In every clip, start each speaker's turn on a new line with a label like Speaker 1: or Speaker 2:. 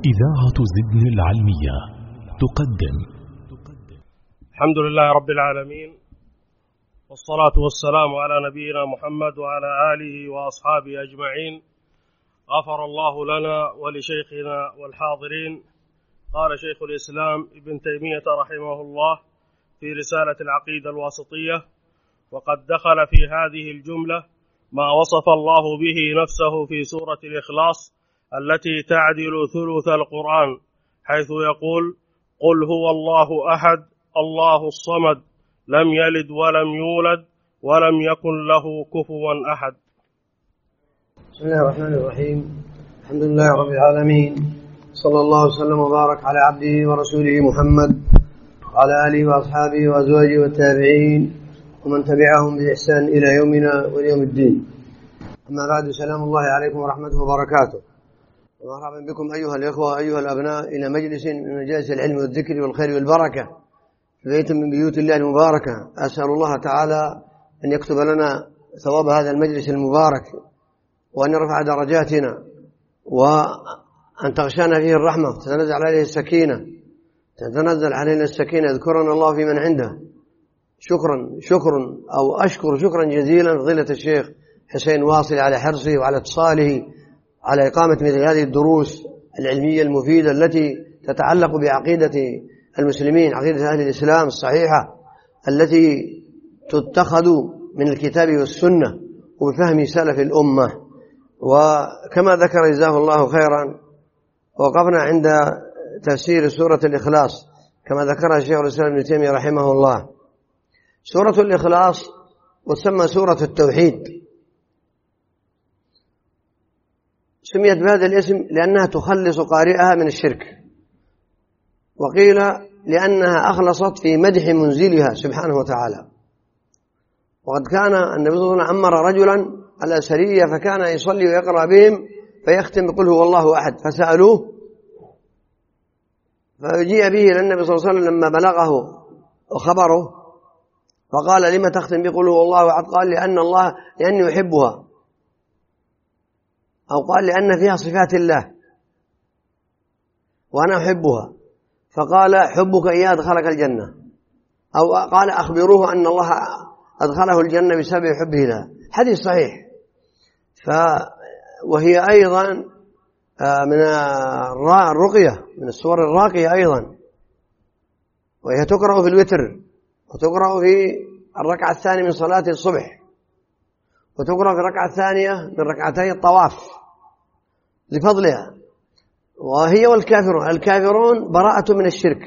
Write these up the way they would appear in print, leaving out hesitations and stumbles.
Speaker 1: إذاعة زدن العلمية تقدم.
Speaker 2: الحمد لله رب العالمين، والصلاة والسلام على نبينا محمد وعلى آله وأصحابه أجمعين. غفر الله لنا ولشيخنا والحاضرين. قال شيخ الإسلام ابن تيمية رحمه الله في رسالة العقيدة الواسطية: وقد دخل في هذه الجملة ما وصف الله به نفسه في سورة الإخلاص التي تعدل ثلث القرآن، حيث يقول: قل هو الله أحد الله الصمد لم يلد ولم يولد ولم يكن له كفوا أحد.
Speaker 3: بسم الله الرحمن الرحيم. الحمد لله رب العالمين، صلى الله وسلم وبارك على عبده ورسوله محمد وعلى آله وأصحابه وأزواجه والتابعين ومن تبعهم بإحسان إلى يومنا واليوم الدين. أما بعد، سلام الله عليكم ورحمته وبركاته، ومرحبا بكم أيها الإخوة أيها الأبناء إلى مجلس من مجالس العلم والذكر والخير والبركة في بيت من بيوت الله المباركة. أسأل الله تعالى أن يكتب لنا ثواب هذا المجلس المبارك، وأن يرفع درجاتنا، وأن تغشانا فيه الرحمة، تتنزل عليه السكينة، تتنزل علينا السكينة. يذكرنا الله في من عنده. أشكر شكرا جزيلا فضيلة الشيخ حسين واصل على حرصه وعلى اتصاله على إقامة مثل هذه الدروس العلمية المفيدة التي تتعلق بعقيدة المسلمين، عقيدة أهل الإسلام الصحيحة التي تتخذ من الكتاب والسنة وبفهم سلف الأمة. وكما ذكر جزاه الله خيرا، وقفنا عند تفسير سورة الإخلاص كما ذكرها الشيخ الإسلام ابن تيمية رحمه الله. سورة الإخلاص وتسمى سورة التوحيد، سميت بهذا الاسم لأنها تخلص قارئها من الشرك، وقيل لأنها أخلصت في مدح منزلها سبحانه وتعالى. وقد كان النبي صلى الله عليه وسلم أمر رجلا على سرية فكان يصلي ويقرأ بهم فيختم بقل هو الله أحد، فسألوه فجيء به إلى النبي صلى الله عليه وسلم لما بلغه وخبره، فقال: لما تختم بقل هو الله أحد؟ قال: لأني يحبها، أو قال: لأن فيها صفات الله وأنا أحبها. فقال: حبك إياه أدخلك الجنة، أو قال: أخبروه أن الله أدخله الجنة بسبب حبه لها. حديث صحيح. وهي أيضا من الرقية، من السور الراقية أيضا، وهي تقرأ في الوتر، وتقرأ في الركعة الثانية من صلاة الصبح، وتقرأ في الركعة الثانية من ركعتي الطواف لفضلها. وهي الكافرون براءة من الشرك،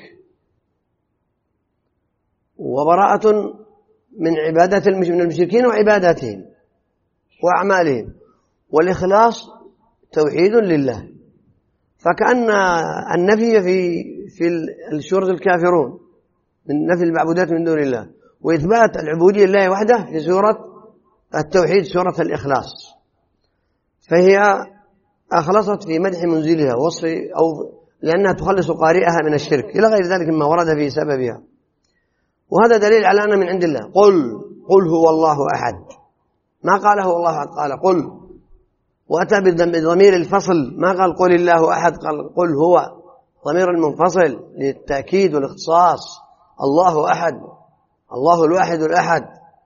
Speaker 3: وبراءة من عبادات من المشركين وعباداتهم وأعمالهم. والإخلاص توحيد لله، فكأن النفي في سورة الكافرون من نفي المعبودات من دون الله، وإثبات العبودية لله وحده في سورة التوحيد سورة الإخلاص. فهي أخلصت في مدح منزلها أو لأنها تخلص قارئها من الشرك إلى غير ذلك مما ورد في سببها. وهذا دليل على أن من عند الله. قل هو الله أحد، ما قال هو الله أحد، قال قل، وأتى بضمير الفصل، ما قال قل الله أحد، قل هو ضمير المنفصل للتأكيد والاختصاص. الله أحد، الله الواحد الأحد.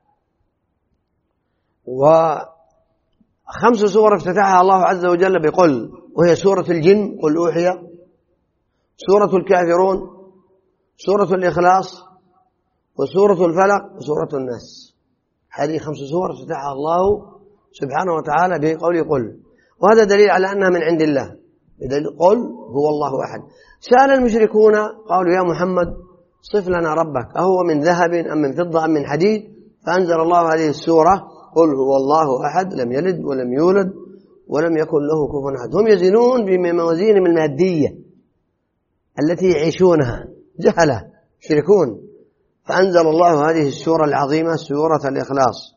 Speaker 3: وخمس سور افتتحها الله عز وجل بقل، وهي سورة الجن قل أوحي، سورة الكافرون، سورة الإخلاص، وسورة الفلق، وسورة الناس. هذه خمس سور افتتحها الله سبحانه وتعالى بقول قل، وهذا دليل على أنها من عند الله. قل هو الله أحد. سأل المشركون قالوا: يا محمد صف لنا ربك، أهو من ذهب أم من فضة أم من حديد؟ فأنزل الله هذه السورة: قل هو الله أحد لم يلد ولم يولد ولم يكن له كفوا أحد. هم يزنون بموازينهم المادية التي يعيشونها، جهلة يشركون. فأنزل الله هذه السورة العظيمة سورة الإخلاص.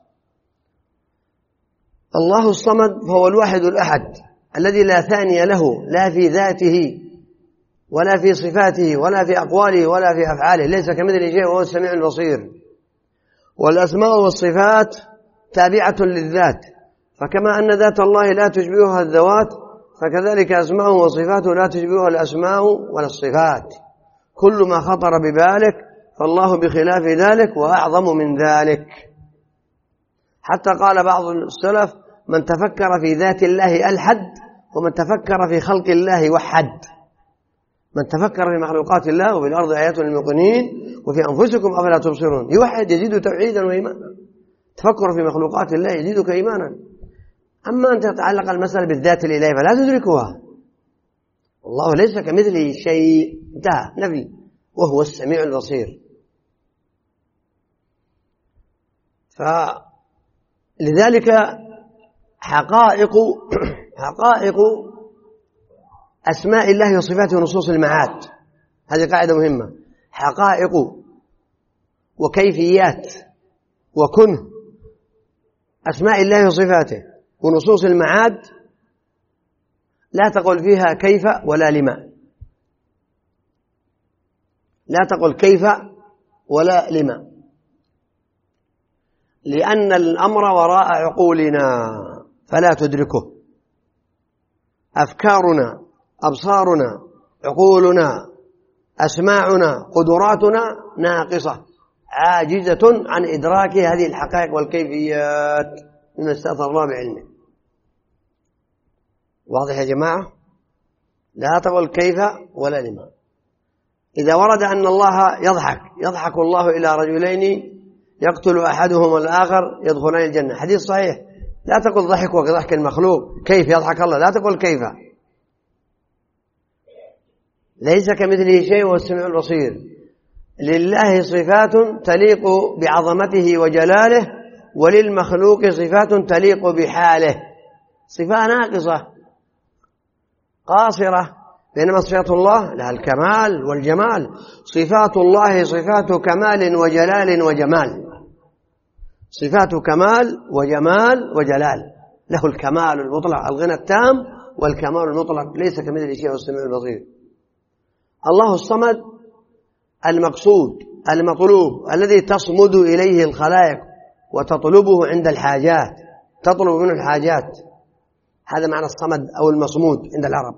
Speaker 3: الله الصمد فهو الواحد الأحد الذي لا ثاني له، لا في ذاته ولا في صفاته ولا في أقواله ولا في أفعاله، ليس كمثله شيء وهو السميع البصير. والأسماء والصفات تابعة للذات، فكما أن ذات الله لا تشبهها الذوات، فكذلك أسماءه وصفاته لا تشبهها الأسماء ولا الصفات. كل ما خطر ببالك فالله بخلاف ذلك وأعظم من ذلك. حتى قال بعض السلف: من تفكر في ذات الله ألحد، ومن تفكر في خلق الله وحد. من تفكر في مخلوقات الله وفي الأرض آيات للموقنين وفي أنفسكم أفلا تبصرون. يوحد يزيد توحيدا وإيمانا. تفكر في مخلوقات الله يزيدك إيمانا. أما أن تتعلق المسألة بالذات الإلهية فلا تدركها. والله ليس كمثله شيء، انتهى، نفي، وهو السميع البصير. فلذلك حقائق أسماء الله وصفاته ونصوص المعاد، هذه قاعدة مهمة. حقائق وكيفيات وكنه أسماء الله وصفاته ونصوص المعاد لا تقل فيها كيف ولا لما، لا تقل كيف ولا لما، لأن الأمر وراء عقولنا فلا تدركه. أفكارنا، أبصارنا، عقولنا، أسماعنا، قدراتنا ناقصة عاجزة عن إدراك هذه الحقائق والكيفيات مما استأثر الله بعلمه. واضح يا جماعة؟ لا تقل كيف ولا لما. إذا ورد أن الله يضحك الله إلى رجلين يقتل أحدهما الآخر يدخلان الجنة، حديث صحيح، لا تقل ضحك وضحك المخلوق، كيف يضحك الله، لا تقل كيف. ليس كمثله شيء وهو السميع البصير. لله صفات تليق بعظمته وجلاله، وللمخلوق صفات تليق بحاله، صفة ناقصة قاصرة، بينما صفات الله لها الكمال والجمال. صفات الله صفات كمال وجلال وجمال، صفات كمال وجمال وجلال، له الكمال المطلق، الغنى التام والكمال المطلق، ليس كمثله شيء والسميع البصير. الله الصمد المقصود المطلوب الذي تصمد إليه الخلائق وتطلبه عند الحاجات، تطلب منه الحاجات، هذا معنى الصمد أو المصمود عند العرب.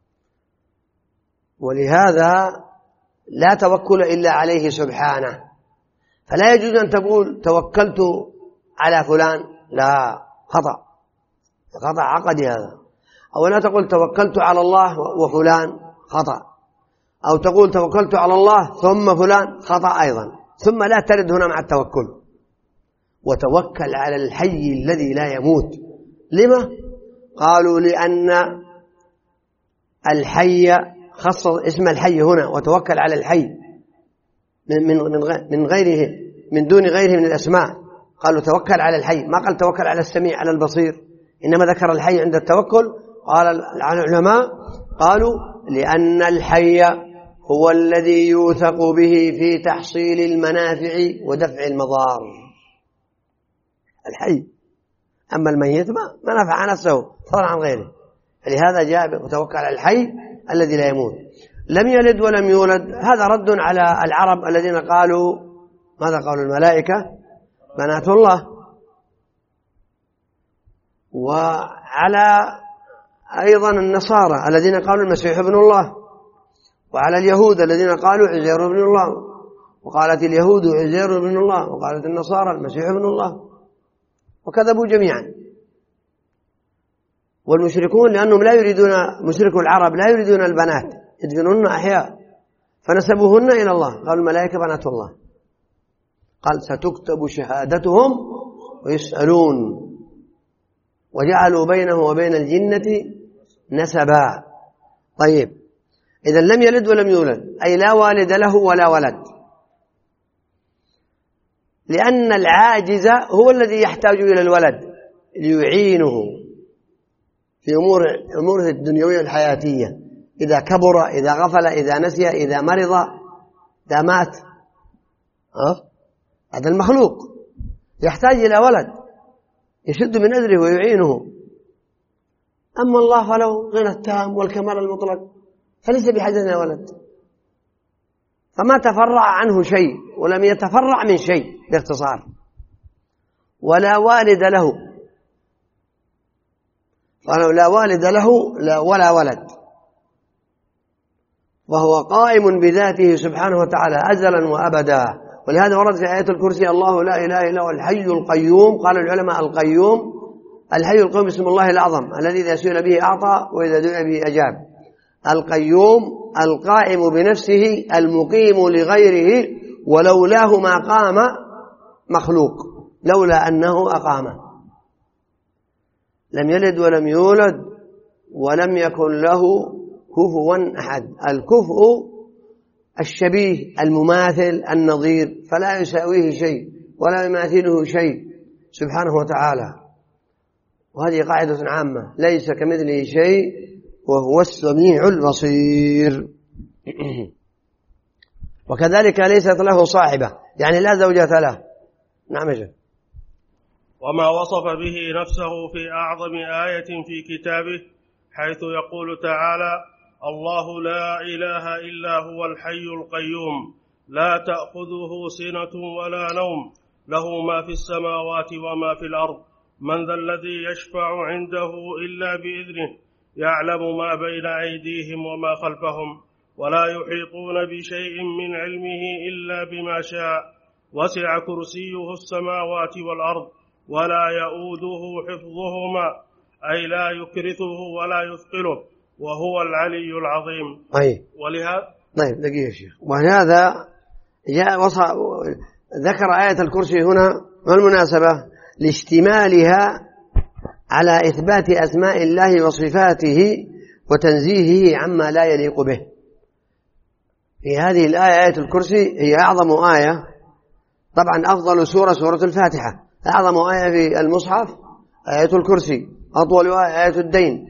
Speaker 3: ولهذا لا توكل إلا عليه سبحانه، فلا يجوز أن تقول توكلت على فلان، لا، خطأ عقدي هذا. أو لا تقول توكلت على الله وفلان، خطأ. أو تقول توكلت على الله ثم فلان، خطأ أيضا. ثم لا ترد هنا مع التوكل. وتوكل على الحي الذي لا يموت. لما؟ قالوا لأن الحي خص اسم الحي هنا، وتوكل على الحي من غيره، من دون غيره من الأسماء. قالوا توكل على الحي، ما قال توكل على السميع على البصير، إنما ذكر الحي عند التوكل. قال العلماء قالوا لأن الحي هو الذي يوثق به في تحصيل المنافع ودفع المضار، الحي. أما الميت ما نفع نفسه فضلا عن غيره، فلهذا جاء وتوكل على الحي الذي لا يموت. لم يلد ولم يولد، هذا رد على العرب الذين قالوا، ماذا قالوا؟ الملائكة بنات الله. وعلى أيضا النصارى الذين قالوا المسيح ابن الله، وعلى اليهود الذين قالوا عزير ابن الله، وقالت اليهود عزير ابن الله، وقالت النصارى المسيح ابن الله، وكذبوا جميعا. والمشركون لأنهم لا يريدون، مشركو العرب لا يريدون البنات، يدفنون أحياء، فنسبوهن إلى الله، قالوا الملائكة بنات الله. قال ستكتب شهادتهم ويسألون، وجعلوا بينه وبين الجنة نسبا. طيب، إذا لم يلد ولم يولد، أي لا والد له ولا ولد، لأن العاجز هو الذي يحتاج إلى الولد ليعينه في أموره الدنيوية الحياتية، إذا كبر، إذا غفل، إذا نسي، إذا مرض، إذا مات. هذا المخلوق يحتاج إلى ولد يشد من أجره ويعينه. أما الله فله غنى التام والكمال المطلق، فليس بحاجة إلى ولد، فما تفرع عنه شيء ولم يتفرع من شيء باختصار، ولا والد له، قالوا لا والد له ولا ولد، وهو قائم بذاته سبحانه وتعالى أزلا وأبدا. ولهذا ورد في آية الكرسي الله لا إله إلا هو الحي القيوم. قال العلماء القيوم الحي القيوم اسم الله الأعظم الذي إذا سئل به أعطى وإذا دعي به أجاب. القيوم القائم بنفسه المقيم لغيره، ولولاه ما قام مخلوق، لولا أنه أقامه. لم يلد ولم يولد ولم يكن له كفوا أحد. الكفء الشبيه المماثل النظير، فلا يساويه شيء ولا يماثله شيء سبحانه وتعالى. وهذه قاعدة عامة، ليس كمثله شيء وهو السميع البصير. وكذلك ليست له صاحبة، يعني لا زوجة له. نعم يا شيخ.
Speaker 2: وما وصف به نفسه في أعظم آية في كتابه، حيث يقول تعالى: الله لا إله إلا هو الحي القيوم لا تأخذه سنة ولا نوم له ما في السماوات وما في الأرض من ذا الذي يشفع عنده إلا بإذنه يعلم ما بين أيديهم وما خلفهم ولا يحيطون بشيء من علمه إلا بما شاء وسع كرسيه السماوات والأرض ولا يؤوده حفظهما أي لا يكرثه ولا يثقله وهو العلي العظيم. ولهذا
Speaker 3: دقيقة يا شيخ. وهذا ذكر آية الكرسي هنا والمناسبة لاشتمالها على إثبات أسماء الله وصفاته وتنزيهه عما لا يليق به. في هذه الآية آية الكرسي هي أعظم آية، طبعا أفضل سورة الفاتحة. أعظم آية في المصحف آية الكرسي، أطول آية الدين.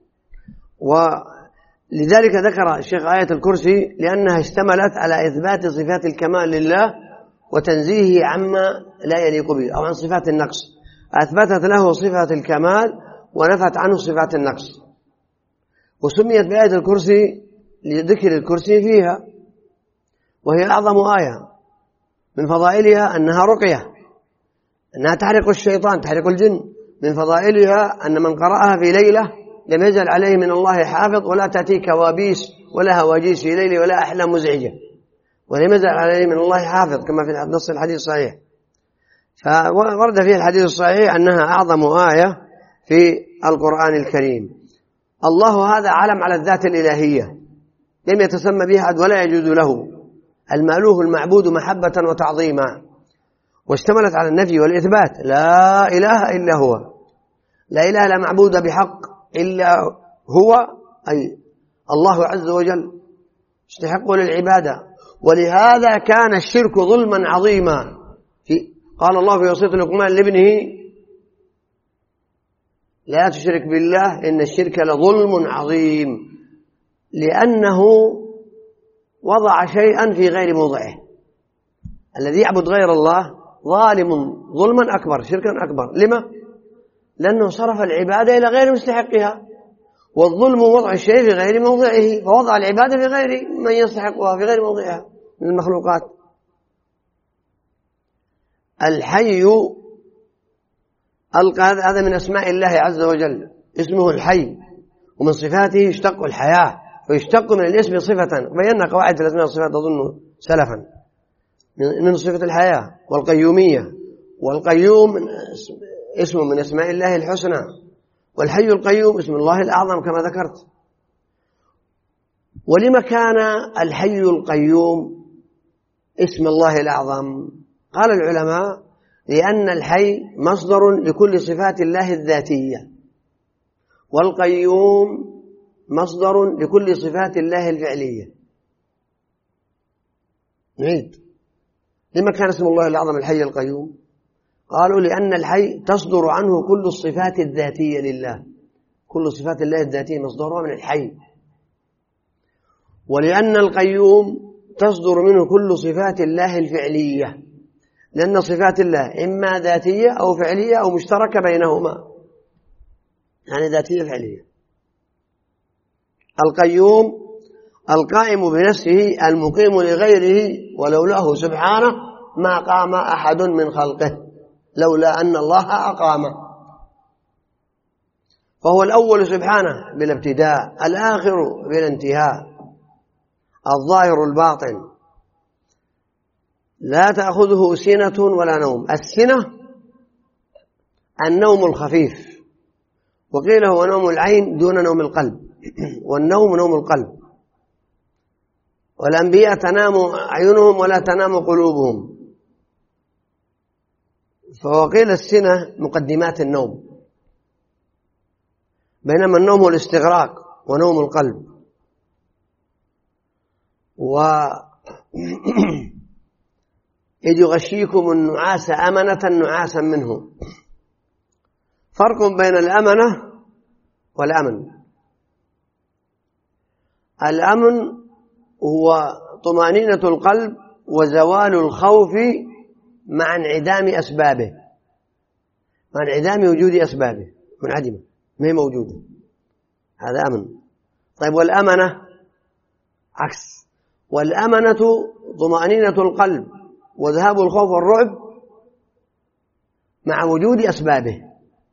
Speaker 3: ولذلك ذكر الشيخ آية الكرسي لأنها اشتملت على إثبات صفات الكمال لله وتنزيهه عما لا يليق به أو عن صفات النقص. أثبتت له صفات الكمال ونفت عنه صفات النقص، وسميت بآية الكرسي لذكر الكرسي فيها، وهي أعظم آية. من فضائلها أنها رقية، أنها تحرق الشيطان، تحرق الجن. من فضائلها أن من قرأها في ليلة لم يزل عليه من الله حافظ ولا تأتي كوابيس ولا هواجيس في ليل ولا أحلام مزعجة، ولم يزل عليه من الله حافظ كما في نص الحديث الصحيح. فورد فيه الحديث الصحيح أنها أعظم آية في القرآن الكريم. الله هذا علم على الذات الإلهية لم يتسمى بها أحد ولا يجوز له، المألوه المعبود محبة وتعظيما، واشتملت على النفي والإثبات. لا إله إلا هو، لا إله لا معبود بحق إلا هو، أي الله عز وجل يستحق للعبادة. ولهذا كان الشرك ظلما عظيما. قال الله في وصية لقمان لابنه: لا تشرك بالله إن الشرك لظلم عظيم، لأنه وضع شيئا في غير موضعه. الذي يعبد غير الله ظالم ظلما أكبر، شركا أكبر. لما؟ لأنه صرف العبادة إلى غير مستحقها، والظلم وضع الشيء في غير موضعه، فوضع العبادة في غير من يستحقها، في غير موضعها من المخلوقات. الحي هذا من أسماء الله عز وجل، اسمه الحي، ومن صفاته يشتق الحياة، ويشتق من الاسم صفة. بينا قواعد في الأسماء والصفات أظن سلفا، من صفة الحياة والقيومية. والقيوم اسم من أسماء الله الحسنى، والحي القيوم اسم الله الأعظم كما ذكرت. ولما كان الحي القيوم اسم الله الأعظم؟ قال العلماء: لأن الحي مصدر لكل صفات الله الذاتية، والقيوم مصدر لكل صفات الله الفعلية. نعيد: لما كان اسم الله الأعظم الحي القيوم؟ قالوا: لأن الحي تصدر عنه كل الصفات الذاتية لله، كل صفات الله الذاتية مصدرها من الحي. ولأن القيوم تصدر منه كل صفات الله الفعلية، لأن صفات الله إما ذاتية أو فعلية أو مشتركة بينهما، يعني ذاتية فعلية. القيوم القائم بنفسه المقيم لغيره، ولولاه سبحانه ما قام أحد من خلقه، لولا أن الله أقامه. فهو الأول سبحانه بالابتداء، الآخر بالانتهاء، الظاهر الباطن، لا تأخذه سنة ولا نوم. السنة النوم الخفيف، وقيل هو نوم العين دون نوم القلب، والنوم نوم القلب. والأنبياء تنام أعينهم ولا تنام قلوبهم، فوقيل السنة مقدمات النوم، بينما النوم هو الاستغراق ونوم القلب. إذ يغشيكم النعاس أمنة نعاسا منه. فرق بين الأمنة والأمن. الأمن هو طمأنينة القلب وزوال الخوف مع انعدام أسبابه، مع انعدام وجود أسبابه، منعدمة ما هي موجودة، هذا أمن. طيب والأمنة عكس، والأمنة طمأنينة القلب وذهاب الخوف والرعب مع وجود أسبابه.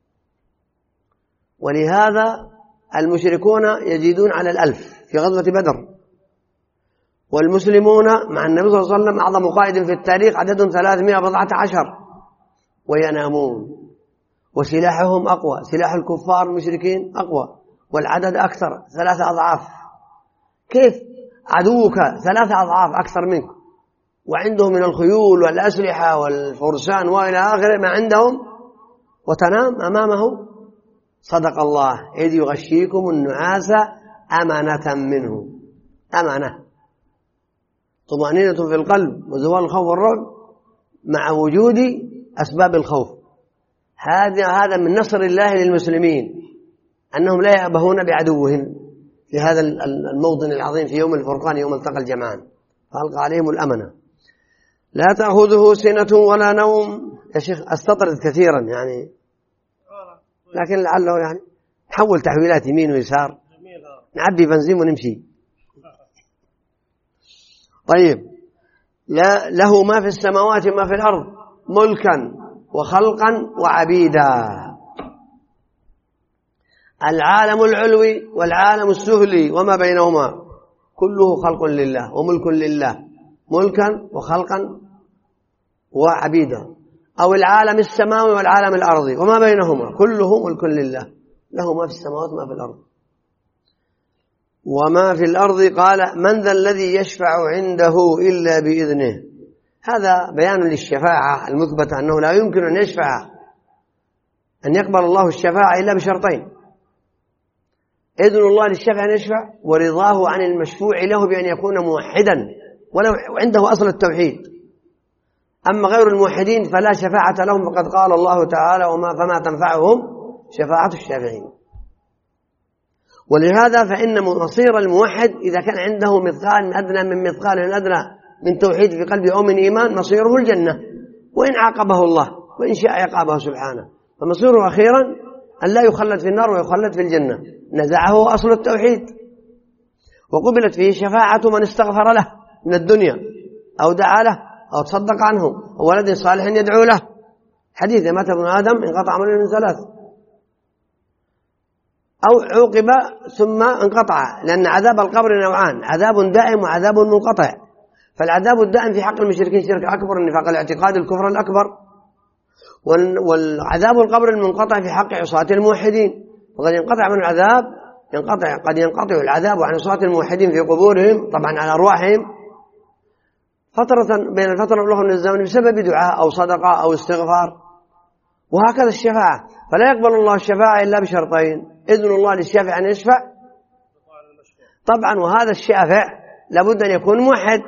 Speaker 3: ولهذا المشركون يزيدون على 1000 في غزوة بدر، والمسلمون مع النبي صلى الله عليه وسلم أعظم قائد في التاريخ عددهم 314 وينامون، وسلاحهم أقوى، سلاح الكفار المشركين أقوى والعدد أكثر 3 أضعاف. كيف عدوك 3 أضعاف أكثر منك وعندهم من الخيول والأسلحة والفرسان وإلى آخره ما عندهم وتنام أمامه؟ صدق الله. إذ يغشيكم النعاس أمنة منه، أمنة طمأنينة في القلب وزوال الخوف والرعب مع وجود أسباب الخوف. هذا من نصر الله للمسلمين، أنهم لا يأبهون بعدوهم في هذا الموطن العظيم في يوم الفرقان، يوم التقى الجمعان، فألقى عليهم الأمنة. لا تأخذه سنة ولا نوم. يا شيخ أستطرد كثيرا يعني، لكن لعله يعني نحول تحويلات يمين ويسار، نعبي بنزين ونمشي. طيب، له ما في السماوات وما في الأرض ملكا وخلقا وعبيدا. العالم العلوي والعالم السفلي وما بينهما كله خلق لله وملك لله، ملكا وخلقا وعبيدا. أو العالم السماوي والعالم الأرضي وما بينهما كله ملك لله، له ما في السماوات وما في الأرض. وما في الأرض قال من ذا الذي يشفع عنده إلا بإذنه. هذا بيان للشفاعة المثبتة، أنه لا يمكن أن يشفع، أن يقبل الله الشفاعة إلا بشرطين: إذن الله للشفع أن يشفع، ورضاه عن المشفوع له بأن يكون موحدا ولو عنده أصل التوحيد. أما غير الموحدين فلا شفاعة لهم، فقد قال الله تعالى فما تنفعهم شفاعة الشافعين. ولهذا فإن مصير الموحد إذا كان عنده مثقال أدنى من مثقال أدنى من توحيد في قلبه أو من إيمان مصيره الجنة، وإن عاقبه الله وإن شاء عقابه سبحانه، فمصيره أخيرا أن لا يخلد في النار ويخلد في الجنة. نزعه أصل التوحيد، وقبلت فيه شفاعة من استغفر له من الدنيا أو دعا له أو تصدق عنه أو ولد صالح يدعو له. حديث مات ابن آدم انقطع عمله من 3، أو عوقب ثم انقطع، لأن عذاب القبر نوعان: عذاب دائم وعذاب منقطع. فالعذاب الدائم في حق المشركين شرك أكبر، النفاق الاعتقاد، الكفر الأكبر. والعذاب القبر المنقطع في حق عصاة الموحدين، وقد ينقطع من العذاب قد ينقطع العذاب عن عصاة الموحدين في قبورهم، طبعا على أرواحهم، فترة بين الفترة والأخرى من الزمن بسبب دعاء أو صدقة أو استغفار. وهكذا الشفاعة، فلا يقبل الله الشفاعة إلا بشرطين: إذن الله للشافع أن يشفع طبعا، وهذا الشافع لابد أن يكون موحد،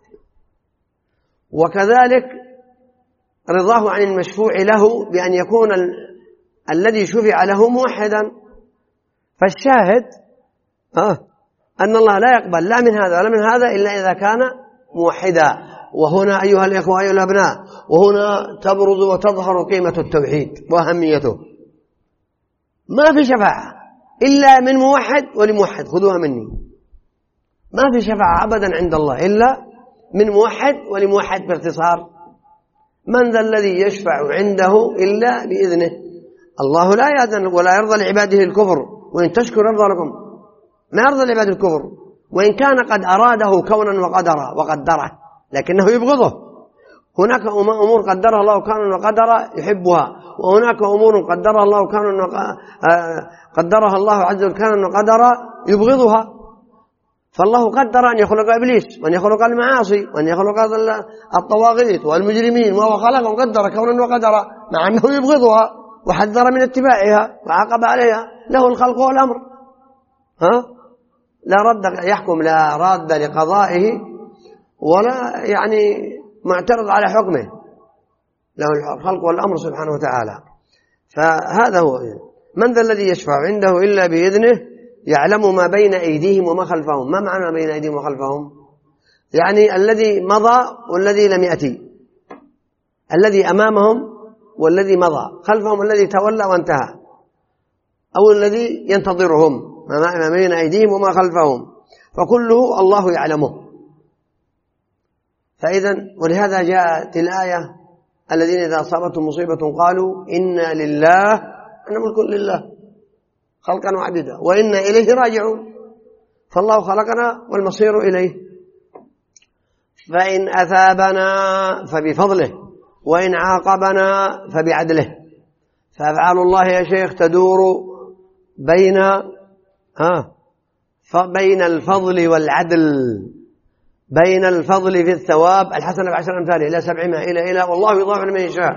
Speaker 3: وكذلك رضاه عن المشفوع له بأن يكون الذي شفع له موحدا. فالشاهد أن الله لا يقبل لا من هذا ولا من هذا إلا إذا كان موحدا. وهنا أيها الإخوة أيها الأبناء، وهنا تبرز وتظهر قيمة التوحيد وأهميته. ما في شفاعة إلا من موحد ولموحد، خذوها مني، ما في شفاعة أبدا عند الله إلا من موحد ولموحد باختصار. من ذا الذي يشفع عنده إلا بإذنه. الله لا يأذن ولا يرضى لعباده الكفر، وإن تشكر يرضى لكم. ما يرضى لعباده الكفر، وإن كان قد أراده كونا وقدره لكنه يبغضه. هناك أمور قدرها الله كونا وقدره يحبها، وهناك أمور قدرها الله عز وجل كونا وقدره يبغضها. فالله قدر أن يخلق إبليس، وأن يخلق المعاصي، وأن يخلق الطواغيت والمجرمين، وهو خلقهم قدر كونا وقدره، مع أنه يبغضها وحذر من اتباعها وعاقب عليها. له الخلق والأمر، لا رد يحكم، لا راد لقضائه ولا يعني معترض على حكمه، له الخلق والأمر سبحانه وتعالى. فهذا هو. من ذا الذي يشفع عنده إلا بإذنه يعلم ما بين أيديهم وما خلفهم. ما معنى ما بين أيديهم وخلفهم؟ يعني الذي مضى والذي لم يأتي، الذي أمامهم والذي مضى، خلفهم الذي تولى وانتهى، أو الذي ينتظرهم. ما بين أيديهم وما خلفهم فكله الله يعلمه. فإذا ولهذا جاءت الآية: الذين إذا أصابتهم مصيبة قالوا إنا لله، أنا ملك لله خلقا وعبدا وإنا إليه راجعون. فالله خلقنا والمصير إليه. فإن أثابنا فبفضله، وإن عاقبنا فبعدله. فأفعال الله يا شيخ تدور بين الفضل والعدل، بين الفضل في الثواب الحسنة بعشر أمثاله إلى 700 إلى والله يضاعف لمن يشاء،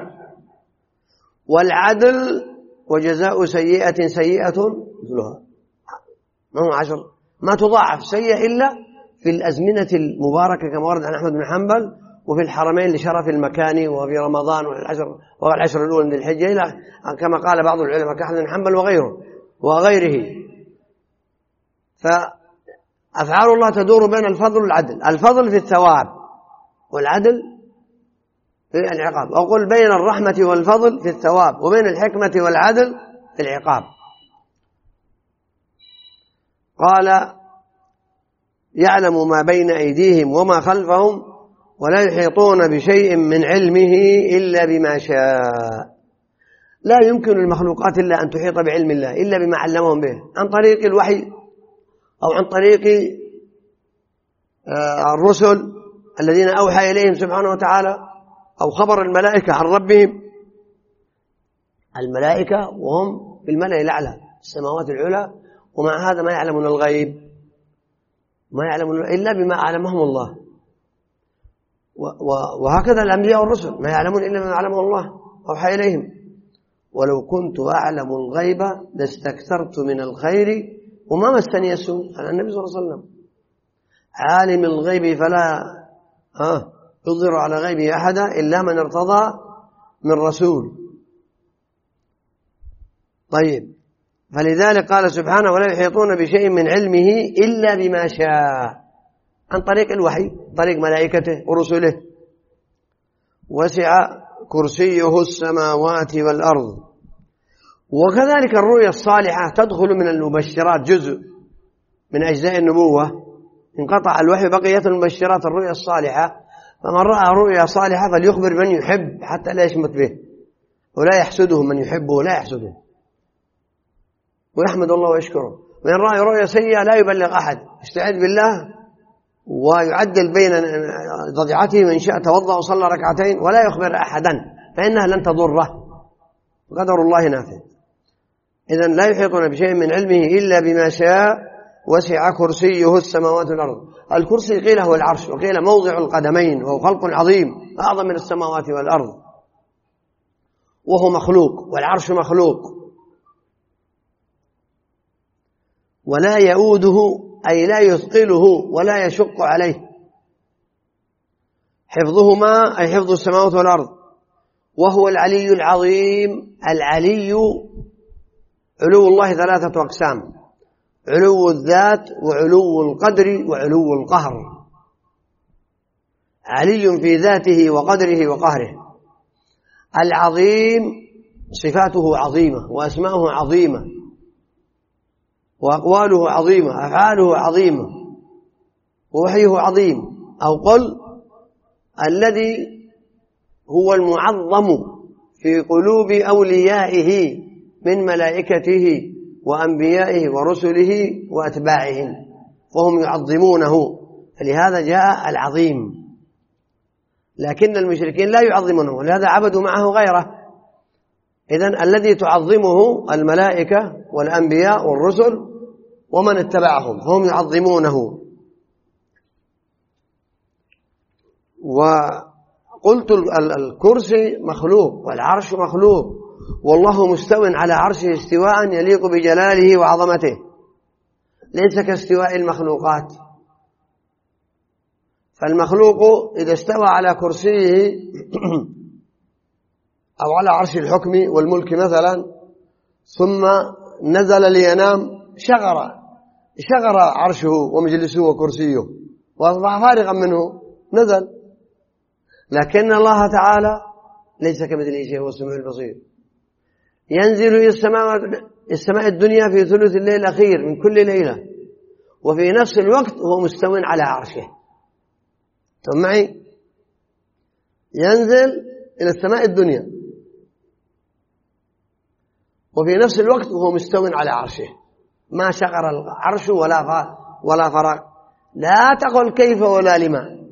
Speaker 3: والعدل وجزاء سيئة سيئة مثلها، ما هو 10، ما تضاعف سيئة إلا في الأزمنة المباركة كما ورد عن أحمد بن حنبل وفي الحرمين لشرف المكان وفي رمضان والعشر الأولى من الحجة، إلى كما قال بعض العلماء كأحمد بن حنبل وغيره. فأفعال الله تدور بين الفضل والعدل، الفضل في الثواب والعدل في العقاب، أقول بين الرحمة والفضل في الثواب وبين الحكمة والعدل في العقاب. قال: يعلم ما بين أيديهم وما خلفهم ولا يحيطون بشيء من علمه إلا بما شاء. لا يمكن للمخلوقات إلا أن تحيط بعلم الله إلا بما علمهم به، عن طريق الوحي أو عن طريق الرسل الذين أوحى إليهم سبحانه وتعالى، أو خبر الملائكة عن ربهم. الملائكة وهم في الملأ الأعلى السماوات العلى، ومع هذا ما يعلمون الغيب، ما يعلمون إلا بما علمهم الله. وهكذا الأنبياء والرسل ما يعلمون إلا بما علمه الله أوحى إليهم. ولو كنت أعلم الغيب لاستكثرت من الخير وما مسني السوء. على النبي صلى الله عليه وسلم عالم الغيب فلا يظهر على غيبه أحدا إلا من ارتضى من رسول. طيب، فلذلك قال سبحانه: ولا يحيطون بشيء من علمه إلا بما شاء، عن طريق الوحي، طريق ملائكته ورسله. وسع كرسيه السماوات والأرض. وكذلك الرؤيا الصالحة تدخل من المبشرات، جزء من أجزاء النبوة. انقطع الوحي بقية المبشرات الرؤيا الصالحة، فمن رأى رؤيا صالحة فليخبر من يحب حتى لا يشمت به، ولا يحسده من يحبه لا يحسده، ويحمد الله ويشكره. وإن رأى رؤيا سيئة لا يبلغ أحد، استعذ بالله ويعدل بين ضجعته، وإن شاء توضأ وصلى ركعتين ولا يخبر أحدا فإنها لن تضره، قدر الله نافذ. إذن لا يحيطون بشيء من علمه إلا بما شاء. وسع كرسيه السماوات والأرض. الكرسي قيل هو العرش، وقيل موضع القدمين، وهو خلق عظيم أعظم من السماوات والأرض، وهو مخلوق، والعرش مخلوق. ولا يؤوده أي لا يثقله ولا يشق عليه، حفظهما أي حفظ السماوات والأرض. وهو العلي العظيم. العلي علو الله 3 أقسام: علو الذات وعلو القدر وعلو القهر. علي في ذاته وقدره وقهره. العظيم صفاته عظيمة وأسماؤه عظيمة وأقواله عظيمة، أفعاله عظيمة، ووحيه عظيم. أو قل الذي هو المعظم في قلوب أوليائه من ملائكته وأنبيائه ورسله وأتباعهم، وهم يعظمونه، فلهذا جاء العظيم. لكن المشركين لا يعظمونه، ولهذا عبدوا معه غيره. إذن الذي تعظمه الملائكة والأنبياء والرسل ومن اتبعهم، فهم يعظمونه. وقلت الكرسي مخلوق والعرش مخلوق، والله مستو على عرشه استواء يليق بجلاله وعظمته، ليس كاستواء المخلوقات. فالمخلوق إذا استوى على كرسيه أو على عرش الحكم والملك مثلا، ثم نزل لينام، شغر عرشه ومجلسه وكرسيه وأصبح فارغا منه، نزل. لكن الله تعالى ليس كمثله شيء، هو السميع البصير. ينزل إلى السماء الدنيا في ثلث الليل الأخير من كل ليلة، وفي نفس الوقت هو مستو على عرشه. ثم معي، ينزل إلى السماء الدنيا وفي نفس الوقت وهو مستو على عرشه، ما شغر العرش ولا فرق. لا تقل كيف ولا لما،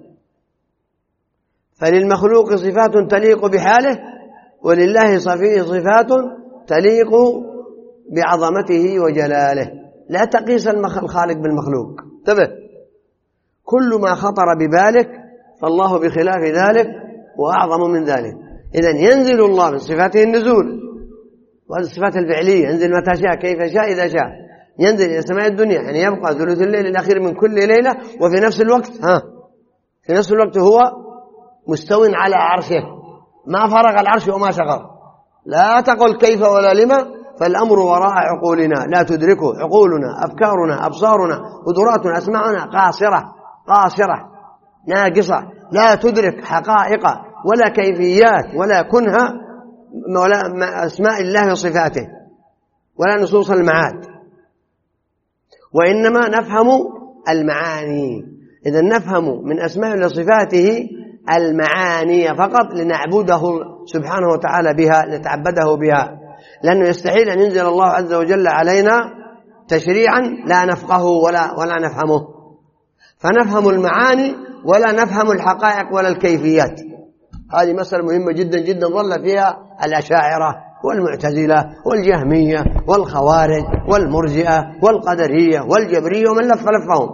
Speaker 3: فللمخلوق صفات تليق بحاله، ولله صفات تليق بعظمته وجلاله. لا تقيس الخالق بالمخلوق، انتبه، كل ما خطر ببالك فالله بخلاف ذلك وأعظم من ذلك. إذن ينزل الله من صفاته النزول، وهذه الصفات الفعلية، ينزل متى شاء كيف شاء إذا شاء. ينزل إلى سماء الدنيا، يعني يبقى ثلث الليل الأخير من كل ليلة، وفي نفس الوقت هو مستو على عرشه، ما فرغ العرش وما شغر. لا تقل كيف ولا لما، فالأمر وراء عقولنا، لا تدركه عقولنا، أفكارنا، أبصارنا، قدراتنا، أسماعنا قاصرة ناقصة، لا تدرك حقائق ولا كيفيات ولا كنها ولا أسماء الله وصفاته ولا نصوص المعاد، وإنما نفهم المعاني. إذا نفهم من أسماء الله وصفاته المعاني فقط، لنعبده سبحانه وتعالى بها، نتعبده بها، لأنه يستحيل أن ينزل الله عز وجل علينا تشريعا لا نفقه ولا نفهمه. فنفهم المعاني ولا نفهم الحقائق ولا الكيفيات. هذه مسألة مهمة جدا جدا، ظل فيها الأشاعرة والمعتزلة والجهمية والخوارج والمرجئة والقدرية والجبرية ومن لف لفهم.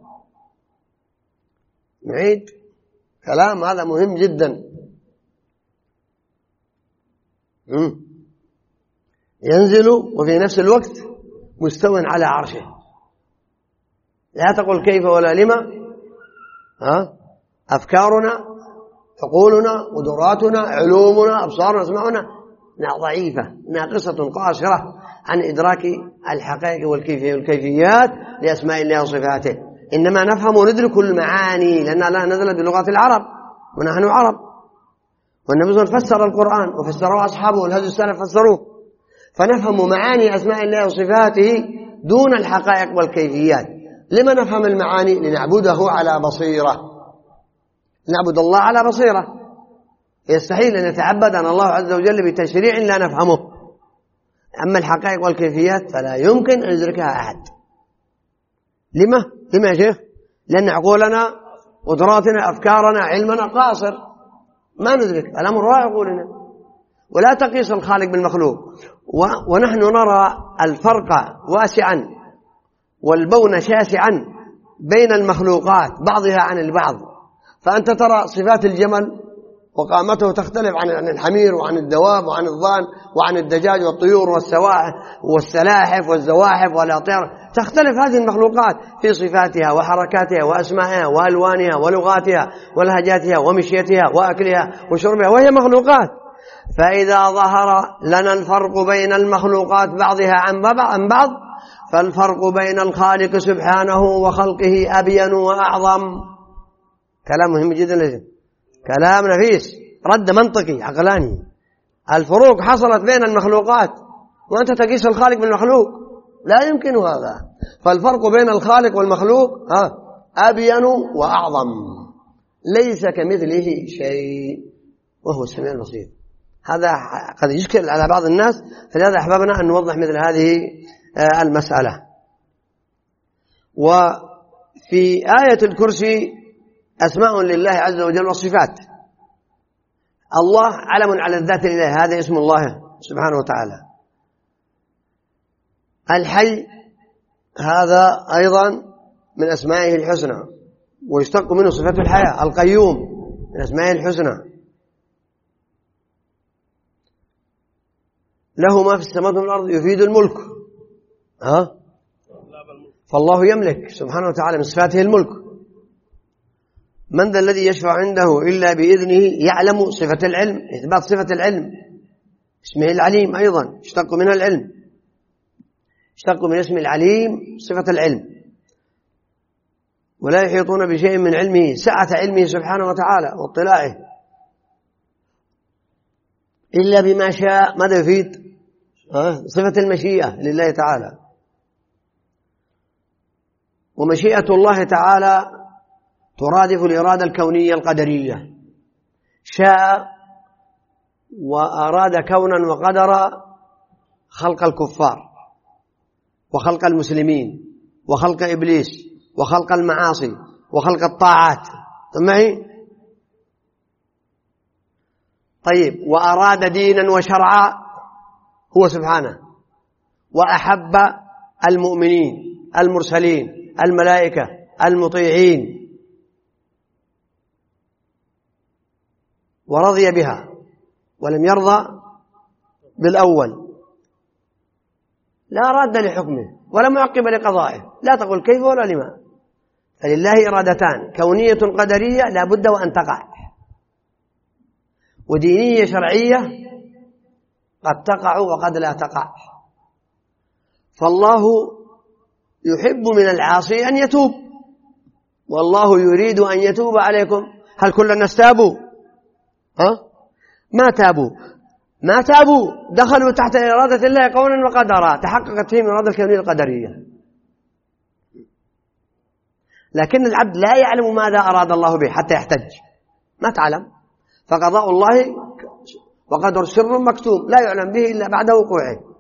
Speaker 3: نعيد كلام هذا مهم جدا. ينزل وفي نفس الوقت مستو على عرشه. لا تقل كيف ولا لما، أفكارنا، عقولنا، قدراتنا، علومنا، أبصارنا، أسماعنا ضعيفة ناقصة قاصرة عن إدراك الحقائق والكيفيات لأسماء الله وصفاته. إنما نفهم وندرك المعاني، لأنها لا نزلت بلغة العرب ونحن عرب، والنبي صلى الله عليه وسلم فسر القرآن وفسره أصحابه والهدي السلف فسروه، فنفهم معاني أسماء الله وصفاته دون الحقائق والكيفيات. لما نفهم المعاني؟ لنعبده على بصيرة، نعبد الله على بصيرة. يستحيل أن يتعبدنا الله عز وجل بتشريع لا نفهمه. أما الحقائق والكيفيات فلا يمكن أن يدركها أحد. لما يا شيخ؟ لأن عقولنا، قدراتنا، أفكارنا، علمنا قاصر، ما ندرك، الأمر وراء عقولنا. ولا تقيس الخالق بالمخلوق. ونحن نرى الفرق واسعا والبون شاسعا بين المخلوقات بعضها عن البعض. فأنت ترى صفات الجمل وقامته تختلف عن الحمير وعن الدواب وعن الضان وعن الدجاج والطيور والسلاحف والزواحف والأطير، تختلف هذه المخلوقات في صفاتها وحركاتها وأسمائها وألوانها ولغاتها ولهجاتها ومشيتها وأكلها وشربها، وهي مخلوقات. فإذا ظهر لنا الفرق بين المخلوقات بعضها عن بعض، فالفرق بين الخالق سبحانه وخلقه أبين وأعظم. كلام مهم جدا، لازم كلام نفيس، رد منطقي عقلاني. الفروق حصلت بين المخلوقات وأنت تقيس الخالق بالمخلوق، لا يمكن هذا. فالفرق بين الخالق والمخلوق أبين وأعظم، ليس كمثله شيء وهو السميع البصير. هذا قد يشكل على بعض الناس، فلهذا أحببنا أن نوضح مثل هذه المسألة. وفي آية الكرسي أسماء لله عز وجل وصفات. الله علم على الذات الإله، هذا اسم الله سبحانه وتعالى. الحي هذا أيضا من أسمائه الحسنى، ويشتق منه صفة الحياة. القيوم من أسمائه الحسنى. له ما في السماوات والأرض يفيد الملك، فالله يملك سبحانه وتعالى، من صفاته الملك. من ذا الذي يشفع عنده إلا بإذنه، يعلم صفة العلم، إثبات صفة العلم. اسمه العليم أيضا يشتق منها العلم، يشتق من اسم العليم صفة العلم. ولا يحيطون بشيء من علمه، سعة علمه سبحانه وتعالى واطلاعه، إلا بما شاء. ماذا يفيد؟ صفة المشيئة لله تعالى. ومشيئة الله تعالى ترادف الإرادة الكونية القدرية. شاء وأراد كونا وقدر خلق الكفار وخلق المسلمين وخلق إبليس وخلق المعاصي وخلق الطاعات. معي؟ طيب، وأراد دينا وشرعا هو سبحانه، وأحب المؤمنين المرسلين الملائكة المطيعين ورضي بها، ولم يرضى بالأول. لا راد لحكمه ولا معقب لقضائه، لا تقول كيف ولا لما. فلله إرادتان، كونية قدرية لا بد وأن تقع، ودينية شرعية قد تقع وقد لا تقع. فالله يحب من العاصي أن يتوب، والله يريد أن يتوب عليكم. هل كل الناس تابوا؟ ما تابوا، دخلوا تحت إرادة الله قولا وقدرا، تحققت فيهم الإرادة الكونية القدرية. لكن العبد لا يعلم ماذا أراد الله به حتى يحتج، ما تعلم. فقضاء الله وقدر سر مكتوم لا يعلم به إلا بعد وقوعه.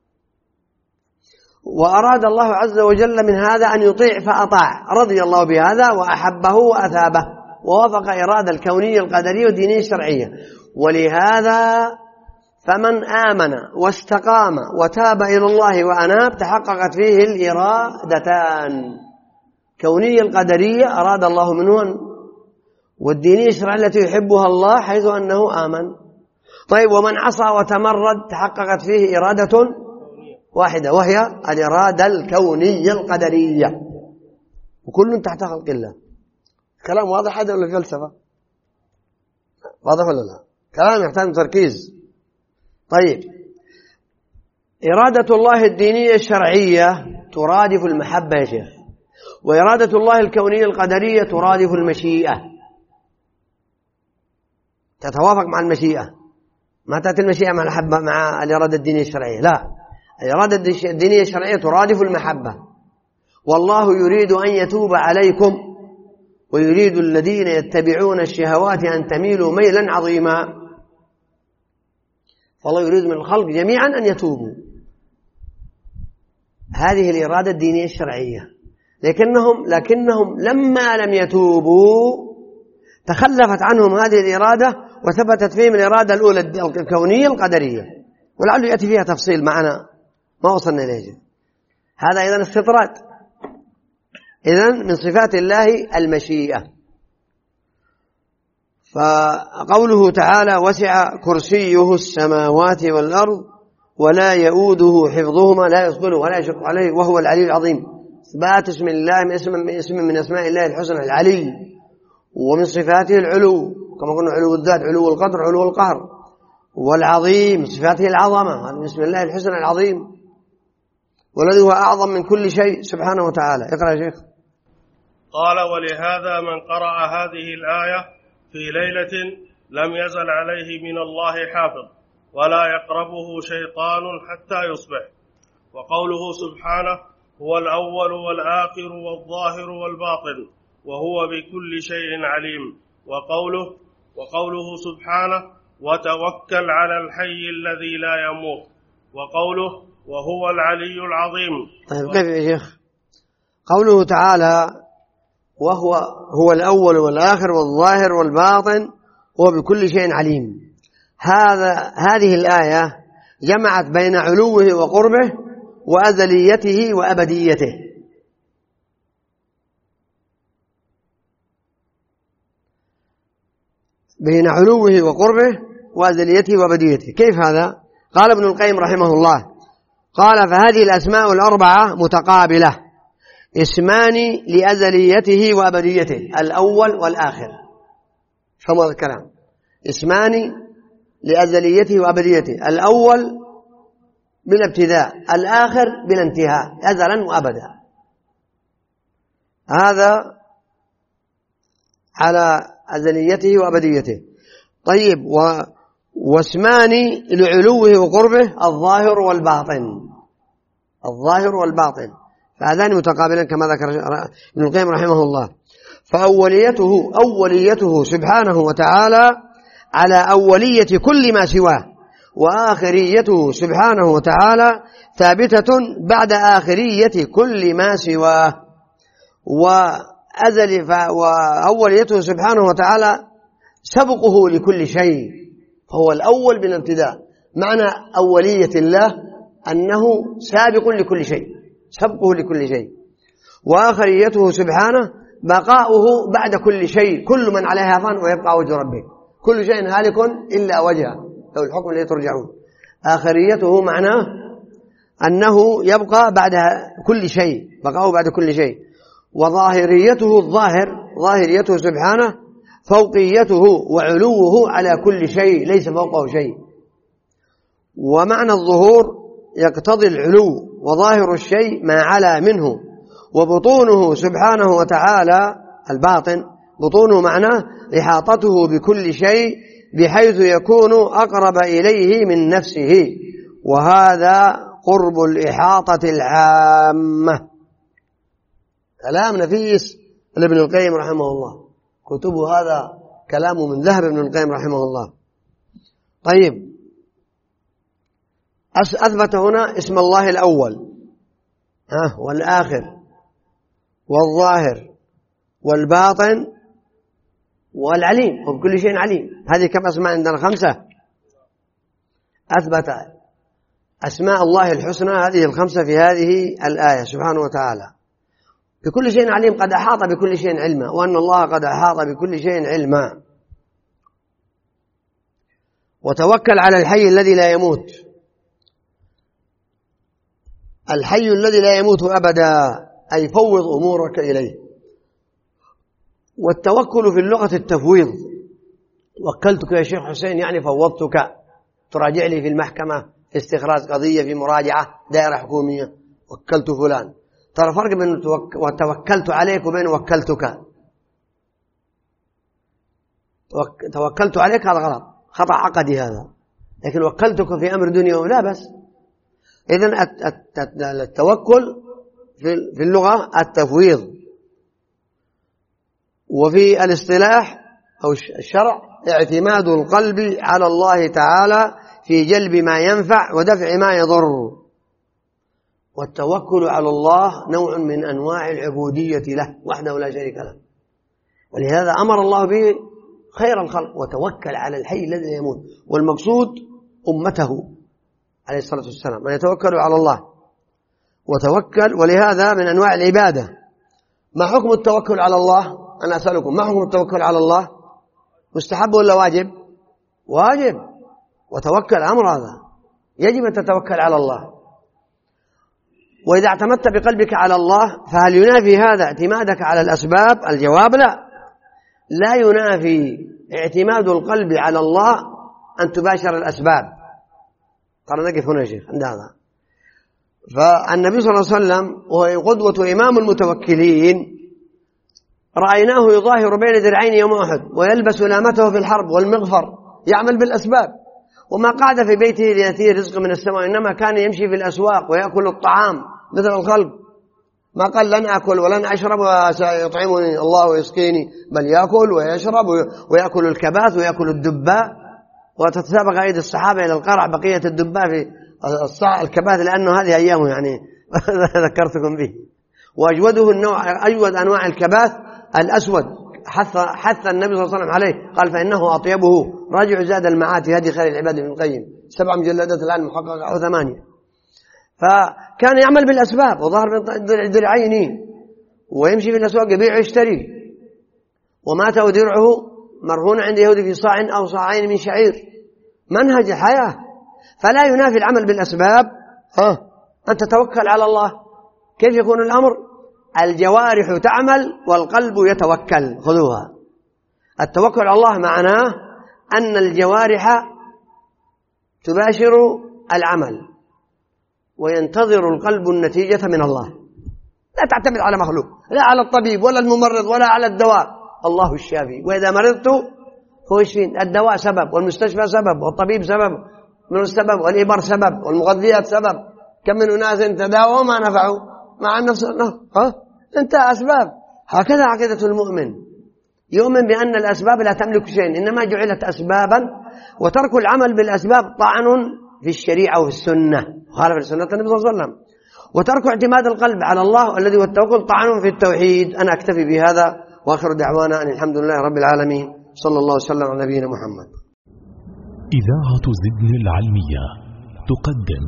Speaker 3: وأراد الله عز وجل من هذا أن يطيع فأطاع، رضي الله بهذا وأحبه وأثابه، ووافق إرادة الكونية القدرية والدينية الشرعية. ولهذا فمن آمن واستقام وتاب إلى الله وأناب تحققت فيه الإرادتان، كونية القدرية أراد الله منه، والدينية الشرعية التي يحبها الله حيث أنه آمن. طيب، ومن عصى وتمرد تحققت فيه إرادة واحدة، وهي الإرادة الكونية القدرية، وكل تحت خلق الله. كلام واضح هذا ولا فلسفة؟ واضح ولا لا؟ كلام يحتاج تركيز. طيب، إرادة الله الدينية الشرعية ترادف المحبة يا شيخ، وإرادة الله الكونية القدرية ترادف المشيئة، تتوافق مع المشيئة. ما تأتي المشيئة مع الحبة مع الإرادة الدينية الشرعية، لا، الإرادة الدينية الشرعية ترادف المحبة. والله يريد أن يتوب عليكم ويريد الذين يتبعون الشهوات أن تميلوا ميلا عظيما. فالله يريد من الخلق جميعا أن يتوبوا. هذه الإرادة الدينية الشرعية. لكنهم لما لم يتوبوا تخلفت عنهم هذه الإرادة وثبتت فيهم الإرادة الأولى الكونية القدرية، ولعل يأتي فيها تفصيل معنا ما وصلنا إليه. هذا أيضا استطراد. إذن من صفات الله المشيئة. فقوله تعالى وسع كرسيه السماوات والأرض ولا يؤوده حفظهما، لا يثقله ولا يشق عليه وهو العلي العظيم. إثبات اسم الله اسم من أسماء الله الحسنى العلي، ومن صفاته العلو كما قلنا، علو الذات، علو القدر، علو القهر. والعظيم صفاته العظمة، هذا بسم الله الحسنى العظيم، والذي هو أعظم من كل شيء سبحانه وتعالى. اقرأ يا شيخ.
Speaker 2: قال ولهذا من قرأ هذه الآية في ليلة لم يزل عليه من الله حافظ ولا يقربه شيطان حتى يصبح. وقوله سبحانه هو الأول والآخر والظاهر والباطن وهو بكل شيء عليم. وقوله سبحانه وتوكل على الحي الذي لا يموت. وقوله وهو العلي العظيم.
Speaker 3: طيب كيف يا شيخ؟ قوله تعالى هو الأول والآخر والظاهر والباطن هو بكل شيء عليم. هذه الآية جمعت بين علوه وقربه وأزليته وأبديته. بين علوه وقربه وأزليته وأبديته. كيف هذا؟ قال ابن القيم رحمه الله، قال فهذه الأسماء الأربعة متقابلة، اسمان لأزليته وأبديته، الأول والآخر. فهموا هذا الكلام؟ اسمان لأزليته وأبديته، الأول بلا ابتداء، الآخر بلا انتهاء، أزلا وأبدا. هذا على أزليته وأبديته. طيب واسمان لعلوه وقربه، الظاهر والباطن، الظاهر والباطن، فهذان متقابلان كما ذكر ابن القيم رحمه الله. فأوليته سبحانه وتعالى على أولية كل ما سواه، وآخريته سبحانه وتعالى ثابتة بعد آخرية كل ما سواه. وأوليته سبحانه وتعالى سبقه لكل شيء، فهو الأول بالابتداء. معنى أولية الله أنه سابق لكل شيء، سبقه لكل شيء. وآخريته سبحانه بقاؤه بعد كل شيء، كل من عليها فان ويبقى وجه ربه، كل شيء هالك إلا وجهه له الحكم الذي ترجعون. آخريته معناه أنه يبقى بعد كل شيء، بقاؤه بعد كل شيء. وظاهريته الظاهر، ظاهريته سبحانه فوقيته وعلوه على كل شيء، ليس فوقه شيء. ومعنى الظهور يقتضي العلو، وظاهر الشيء ما علا منه. وبطونه سبحانه وتعالى الباطن، بطونه معناه إحاطته بكل شيء بحيث يكون أقرب إليه من نفسه، وهذا قرب الإحاطة العامة. كلام نفيس لابن القيم رحمه الله، كتبه هذا كلام من ذهب ابن القيم رحمه الله. طيب أثبت هنا اسم الله الأول والآخر والظاهر والباطن والعليم، وبكل شيء عليم. هذه كم أسماء عندنا؟ 5. أثبت أسماء الله الحسنى هذه ال5 في هذه الآية سبحانه وتعالى. بكل شيء عليم، قد أحاط بكل شيء علما، وأن الله قد أحاط بكل شيء علما. وتوكل على الحي الذي لا يموت، الحي الذي لا يموت أبدا، أي فوض أمورك إليه. والتوكل في اللغة التفويض. وكلتك يا شيخ حسين يعني فوضتك، تراجع لي في المحكمة، في استخراج قضية، في مراجعة دائرة حكومية، وكلت فلان. ترى فرق بين وتوكلت عليك وبين وكلتك. توكلت عليك هذا غلط، خطأ عقدي هذا، لكن وكلتك في أمر دنيا لا بس. إذن التوكل في اللغة التفويض، وفي الاصطلاح أو الشرع اعتماد القلب على الله تعالى في جلب ما ينفع ودفع ما يضر. والتوكل على الله نوع من أنواع العبودية له وحده لا شريك له، ولهذا أمر الله به خير الخلق، وتوكل على الحي الذي لا يموت. والمقصود أمته عليه الصلاة والسلام، من يتوكل على الله وتوكل. ولهذا من أنواع العبادة. ما حكم التوكل على الله؟ أنا أسألكم، ما حكم التوكل على الله؟ مستحب ولا واجب؟ واجب. وتوكل أمر هذا، يجب أن تتوكل على الله. وإذا اعتمدت بقلبك على الله فهل ينافي هذا اعتمادك على الأسباب؟ الجواب لا ينافي اعتماد القلب على الله أن تباشر الأسباب. ترى نقف هنا يا شيخ عند هذا. فالنبي صلى الله عليه وسلم وهو قدوة إمام المتوكلين رأيناه يظاهر بين ذراعين يوم أحد، ويلبس لامته في الحرب والمغفر، يعمل بالأسباب، وما قعد في بيته ليأتيه رزق من السماء، إنما كان يمشي في الأسواق ويأكل الطعام مثل الخلق. ما قال لن أكل ولن أشرب وسيطعمني الله ويسقيني، بل يأكل ويشرب ويأكل الكباث ويأكل الدباء وتتسابق أيدي الصحابة إلى القرع بقية الدباء في الكباث، لأنه هذه أيامه يعني ذكرتكم به. وأجوده النوع، أجود أنواع الكباث الأسود، حث النبي صلى الله عليه وسلم عليه، قال فإنه أطيبه. راجع زاد المعاد في هذه خير العباد ابن القيم، 7 مجلدات الآن محققة أو 8. فكان يعمل بالأسباب، وظهر درعين ويمشي في الأسواق يبيع ويشتري، ومات ودرعه مرهون عند يهودي في صاع أو صاعين من شعير. منهج الحياة. فلا ينافي العمل بالأسباب أن تتوكل على الله. كيف يكون الأمر؟ الجوارح تعمل والقلب يتوكل. خذوها. التوكل على الله معناه أن الجوارح تباشر العمل وينتظر القلب النتيجة من الله. لا تعتمد على مخلوق، لا على الطبيب ولا الممرض ولا على الدواء. الله الشافي، وإذا مرضت هو يشفين. الدواء سبب، والمستشفى سبب، والطبيب سبب من السبب، والإبر سبب، والمغذيات سبب. كم من أناس تداووا ما نفعوا مع النفس. انتهى أسباب. هكذا عقيدة المؤمن، يؤمن بأن الأسباب لا تملك شيء، إنما جعلت أسبابا، وترك العمل بالأسباب طعن في الشريعة وفي السنة، خالف السنة النبي صلى الله عليه وسلم. وترك اعتماد القلب على الله الذي هو التوكل طعن في التوحيد. أنا أكتفي بهذا، وآخر دعوانا أن الحمد لله رب العالمين، صلى الله وسلم على نبينا محمد.
Speaker 1: إذاعة زدن العلمية تقدم.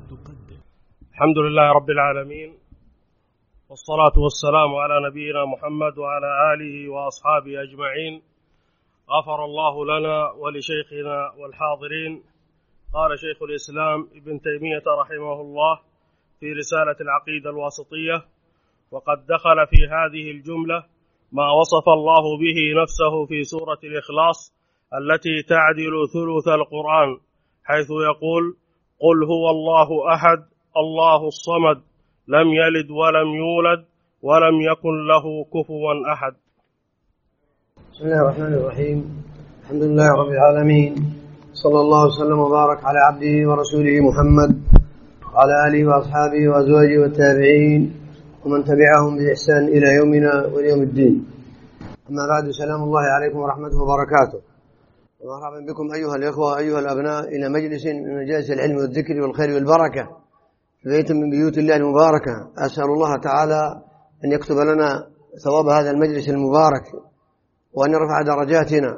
Speaker 2: الحمد لله رب العالمين، والصلاة والسلام على نبينا محمد وعلى آله وأصحابه أجمعين. غفر الله لنا ولشيخنا والحاضرين. قال شيخ الإسلام ابن تيمية رحمه الله في رسالة العقيدة الواسطية: وقد دخل في هذه الجملة ما وصف الله به نفسه في سورة الإخلاص التي تعدل ثلث القرآن، حيث يقول: قل هو الله أحد الله الصمد لم يلد ولم يولد ولم يكن له كفوا أحد.
Speaker 3: بسم الله الرحمن الرحيم. الحمد لله رب العالمين، صلى الله وسلم وبارك على عبده ورسوله محمد وعلى آله وأصحابه وأزواجه والتابعين ومن تبعهم بإحسان إلى يومنا واليوم الدين. أما بعد، سلام الله عليكم ورحمته وبركاته، ومرحبا بكم أيها الإخوة أيها الأبناء إلى مجلس من مجالس العلم والذكر والخير والبركة في بيت من بيوت الله المباركة. أسأل الله تعالى أن يكتب لنا ثواب هذا المجلس المبارك، وأن يرفع درجاتنا،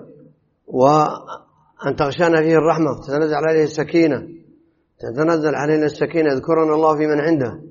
Speaker 3: وأن تغشانا فيه الرحمة، تتنزل عليه السكينة، تتنزل علينا السكينة. يذكرنا الله في من عنده.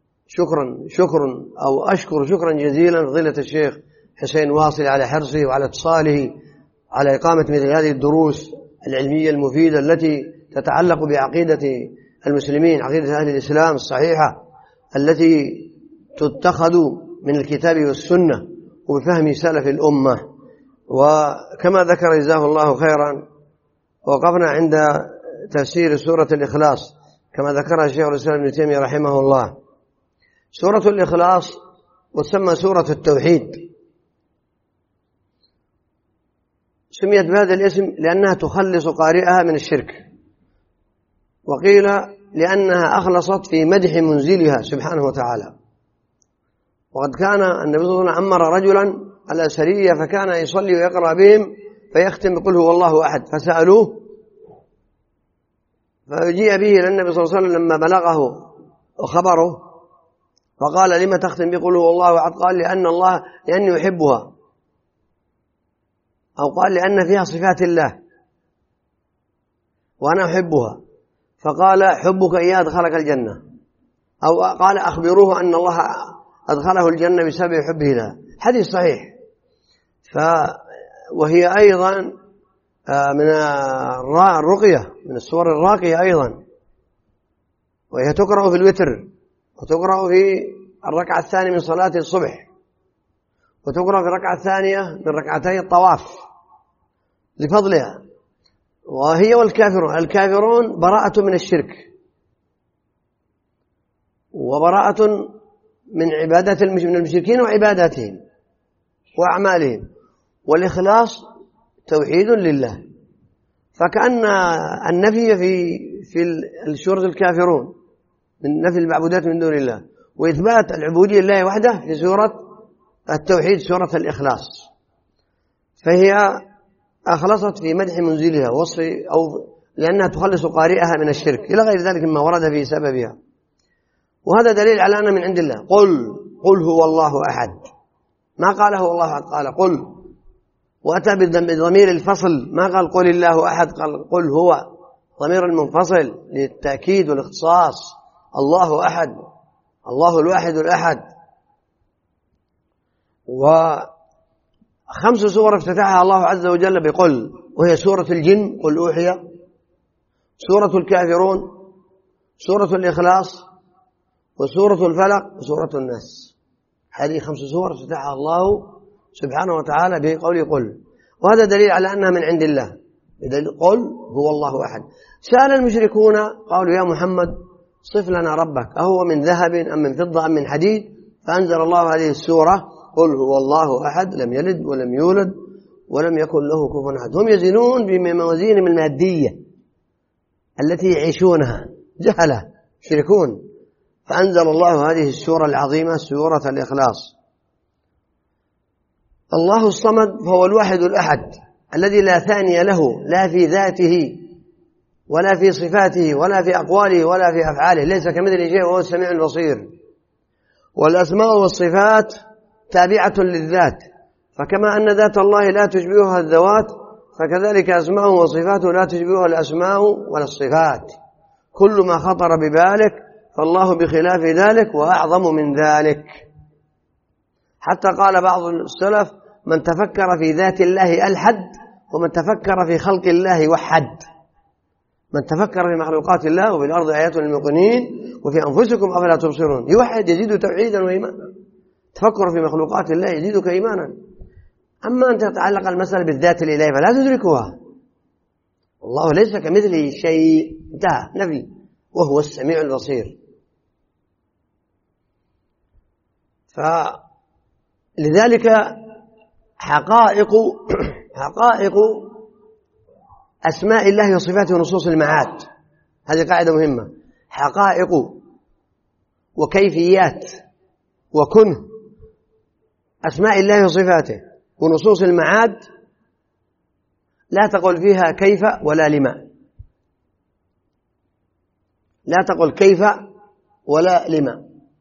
Speaker 3: أشكر شكرا جزيلا فضيلة الشيخ حسين واصل على حرصه وعلى اتصاله على إقامة مثل هذه الدروس العلمية المفيدة التي تتعلق بعقيدة المسلمين، عقيدة أهل الإسلام الصحيحة التي تتخذ من الكتاب والسنة وبفهم سلف الأمة. وكما ذكر جزاه الله خيرا، وقفنا عند تفسير سورة الإخلاص كما ذكرها شيخ الإسلام ابن تيمية رحمه الله. سورة الإخلاص وتسمى سورة التوحيد، سميت بهذا الاسم لأنها تخلص قارئها من الشرك، وقيل لأنها أخلصت في مدح منزلها سبحانه وتعالى. وقد كان النبي صلى الله عليه وسلم أمر رجلا على سرية فكان يصلي ويقرأ بهم فيختم بقل هو الله أحد، فسألوه فجيء به إلى النبي صلى الله عليه وسلم لما بلغه وخبره، فقال: لما تختم بقل هو الله أحد؟ قال: لأني يحبها، أو قال: لأن فيها صفات الله وأنا أحبها. فقال: حبك إياه أدخلك الجنة، أو قال: أخبروه أن الله أدخله الجنة بسبب حبه لها. حديث صحيح. وهي أيضا من الرقية، من السور الراقية أيضا، وهي تقرأ في الوتر، وتقرأ في الركعة الثانية من صلاة الصبح، وتقرأ في الركعة الثانية من ركعتي الطواف لفضلها. وهي الكافرون براءة من الشرك، وبراءة من عبادات من المشركين وعباداتهم وأعمالهم. والإخلاص توحيد لله. فكأن النفي في سورة الكافرون من نفي المعبودات من دون الله، وإثبات العبودية لله وحده في سورة التوحيد، سورة الإخلاص. فهي أخلصت في مدح منزلها وصف أو لأنها تخلص قارئها من الشرك إلى غير ذلك مما ورد في سببها. وهذا دليل على أنه من عند الله. قل هو الله أحد، ما قاله هو الله أحد، قال قل، وأتى بضمير الفصل، ما قال قل الله أحد، قل هو ضمير المنفصل للتأكيد والاختصاص. الله أحد، الله الواحد الأحد. وخمس سور افتتحها الله عز وجل بقل، وهي سورة الجن قل أوحي، سورة الكافرون، سورة الإخلاص، وسورة الفلق، وسورة الناس. هذه 5 سور افتتحها الله سبحانه وتعالى بقوله قل، وهذا دليل على أنها من عند الله. قل هو الله أحد. سأل المشركون قالوا يا محمد صف لنا ربك، أهو من ذهب أم من فضة أم من حديد؟ فأنزل الله هذه السورة قل هو الله أحد لم يلد ولم يولد ولم يكن له كفوا أحد. هم يزنون بموازينهم المادية التي يعيشونها، جهلة يشركون. فأنزل الله هذه السورة العظيمة سورة الإخلاص. الله الصمد فهو الواحد الأحد الذي لا ثاني له، لا في ذاته ولا في صفاته ولا في أقواله ولا في أفعاله، ليس كمثله شيء وهو السميع البصير. والأسماء والصفات تابعة للذات، فكما أن ذات الله لا تشبهها الذوات، فكذلك أسماءه وصفاته لا تشبهها الأسماء ولا الصفات. كل ما خطر ببالك فالله بخلاف ذلك وأعظم من ذلك. حتى قال بعض السلف من تفكر في ذات الله ألحد، ومن تفكر في خلق الله وحد. من تفكر في مخلوقات الله وفي الأرض آيات للموقنين وفي أنفسكم أفلا تبصرون، يوحد يزيد توحيدا وإيمانا. تفكر في مخلوقات الله يزيدك إيمانا. أما أن تتعلق المسألة بالذات الإلهية فلا تدركها. الله ليس كمثله شيء، انتهى، نفي، وهو السميع البصير. فلذلك حقائق أسماء الله وصفاته ونصوص المعاد، هذه قاعدة مهمة. حقائق وكيفيات وكنه أسماء الله وصفاته ونصوص المعاد لا تقل فيها كيف ولا لما، لا تقل كيف ولا لما،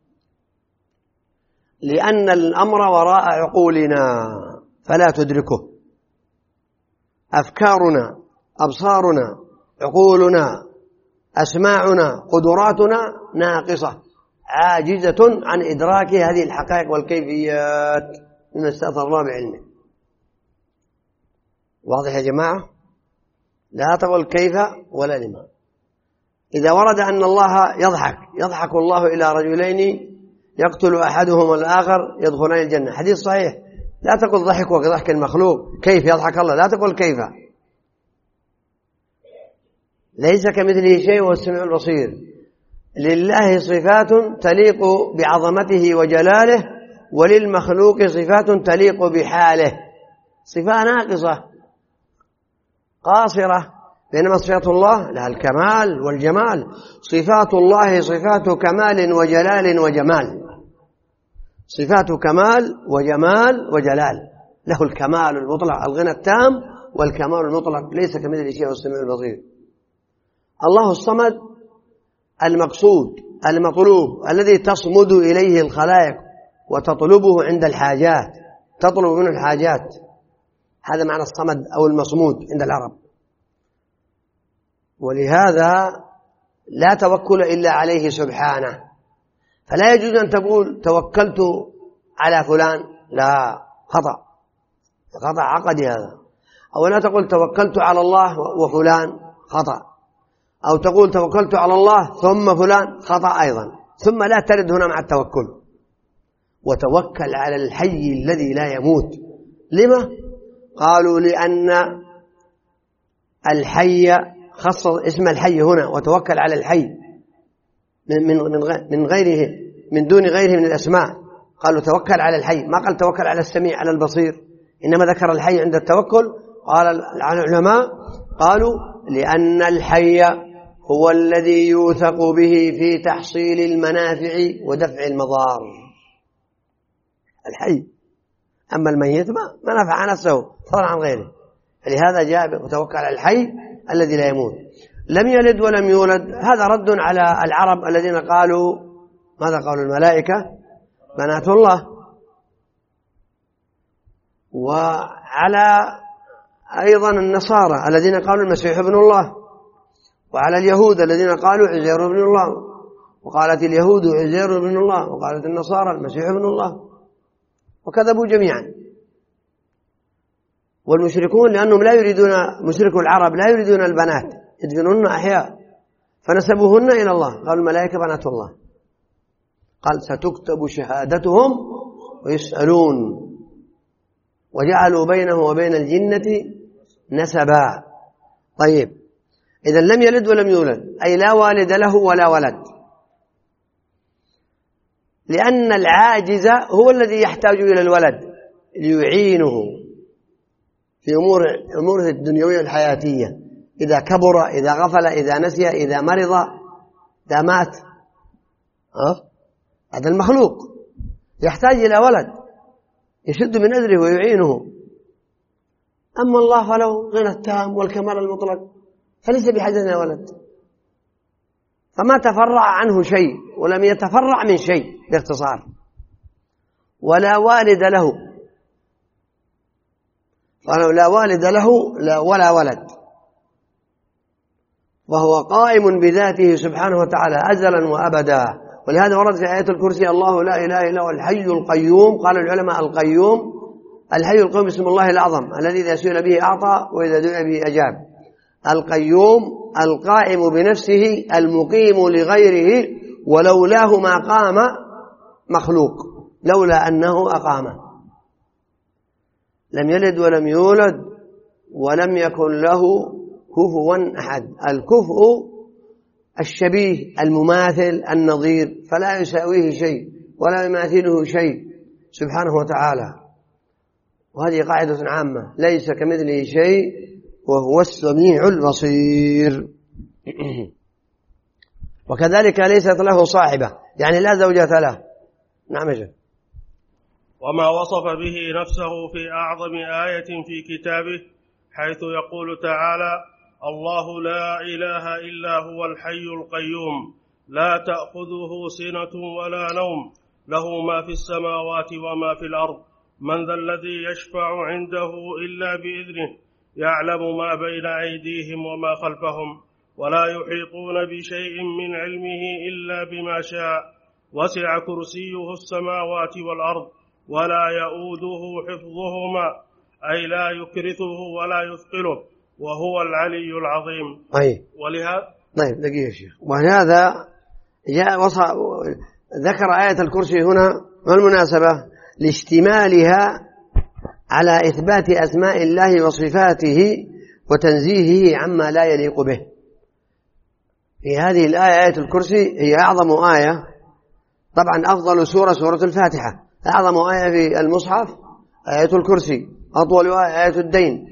Speaker 3: لأن الأمر وراء عقولنا فلا تدركه. أفكارنا، أبصارنا، عقولنا، أسماعنا، قدراتنا ناقصة عاجزة عن إدراك هذه الحقائق والكيفيات مما استأثر الله بعلمه. واضح يا جماعة؟ لا تقل كيف ولا لما. إذا ورد أن الله يضحك الله إلى رجلين يقتل أحدهما الآخر يدخلان الجنة، حديث صحيح، لا تقل ضحك وضحك المخلوق، كيف يضحك الله، لا تقل كيف. ليس كمثله شيء وهو السميع البصير. لله صفات تليق بعظمته وجلاله، وللمخلوق صفات تليق بحاله، صفة ناقصة قاصرة، بينما صفات الله لها الكمال والجمال. صفات الله صفات كمال وجلال وجمال، صفات كمال وجمال وجلال، له الكمال المطلق الغنى التام والكمال المطلق، ليس كمثله شيء والسميع البصير. الله الصمد المقصود المطلوب الذي تصمد إليه الخلائق وتطلبه عند الحاجات، تطلب منه الحاجات، هذا معنى الصمد أو المصمود عند العرب. ولهذا لا توكل إلا عليه سبحانه، فلا يجوز أن تقول توكلت على فلان، لا، خطأ عقدي هذا. أو لا تقول توكلت على الله وفلان، خطأ. أو تقول توكلت على الله ثم فلان، خطأ أيضا. ثم لا ترد هنا مع التوكل. وتوكل على الحي الذي لا يموت. لما؟ قالوا لأن الحي خصص اسم الحي هنا، وتوكل على الحي من غيره، من دون غيره من الأسماء. قالوا توكل على الحي، ما قال توكل على السميع على البصير، إنما ذكر الحي عند التوكل. قال العلماء قالوا لأن الحي هو الذي يوثق به في تحصيل المنافع ودفع المضار، الحي. أما الميت ما نفع نفسه فضلا عن غيره، لهذا جاء وتوكل على الحي الذي لا يموت. لم يلد ولم يولد، هذا رد على العرب الذين قالوا ماذا قالوا؟ الملائكة بنات الله، وعلى أيضا النصارى الذين قالوا المسيح ابن الله، وعلى اليهود الذين قالوا عزير ابن الله، وقالت اليهود عزير ابن الله، وقالت النصارى المسيح ابن الله، وكذبوا جميعا. والمشركون لأنهم لا يريدون، مشركو العرب لا يريدون البنات، يدفنون أحياء فنسبوهن إلى الله، قالوا الملائكة بنات الله. قال ستكتب شهادتهم ويسألون، وجعلوا بينه وبين الجنة نسبا. طيب، إذا لم يلد ولم يولد، أي لا والد له ولا ولد، لأن العاجز هو الذي يحتاج إلى الولد ليعينه في أموره الدنيوية الحياتية، إذا كبر، إذا غفل، إذا نسي، إذا مرض، إذا مات. هذا المخلوق يحتاج إلى ولد يشد من أجره ويعينه. أما الله فله غنى التام والكمال المطلق، فليس بحاجة إلى ولد، فما تفرع عنه شيء ولم يتفرع من شيء باختصار. ولا والد له، فلو لا والد له ولا ولد، وهو قائم بذاته سبحانه وتعالى أزلا وأبدا. ولهذا ورد في آية الكرسي الله لا إله إلا هو الحي القيوم. قال العلماء القيوم الحي القيوم اسم الله الأعظم الذي إذا سئل به أعطى وإذا دعي به أجاب. القيوم القائم بنفسه المقيم لغيره، ولولاه ما قام مخلوق، لولا أنه أقامه. لم يلد ولم يولد ولم يكن له كفوا أحد. الكفء الشبيه المماثل النظير، فلا يساويه شيء ولا يماثله شيء سبحانه وتعالى. وهذه قاعدة عامة، ليس كمثله شيء وهو السميع البصير. وكذلك ليست له صاحبة، يعني لا زوجة له. نعم يا.
Speaker 2: وما وصف به نفسه في أعظم آية في كتابه، حيث يقول تعالى: الله لا إله إلا هو الحي القيوم لا تأخذه سنة ولا نوم له ما في السماوات وما في الأرض من ذا الذي يشفع عنده إلا بإذنه يعلم ما بين أيديهم وما خلفهم ولا يحيطون بشيء من علمه إلا بما شاء وسع كرسيه السماوات والأرض ولا يؤوده حفظهما، أي لا يكرثه ولا يثقله، وهو العلي العظيم. ولهذا
Speaker 3: طيب دقيقة يا شيخ، وهذا ذكر آية الكرسي هنا والمناسبة لاشتمالها على إثبات أسماء الله وصفاته وتنزيهه عما لا يليق به. في هذه الآية آية الكرسي هي أعظم آية، طبعا أفضل سورة الفاتحة، أعظم آية في المصحف آية الكرسي، أطول آية الدين.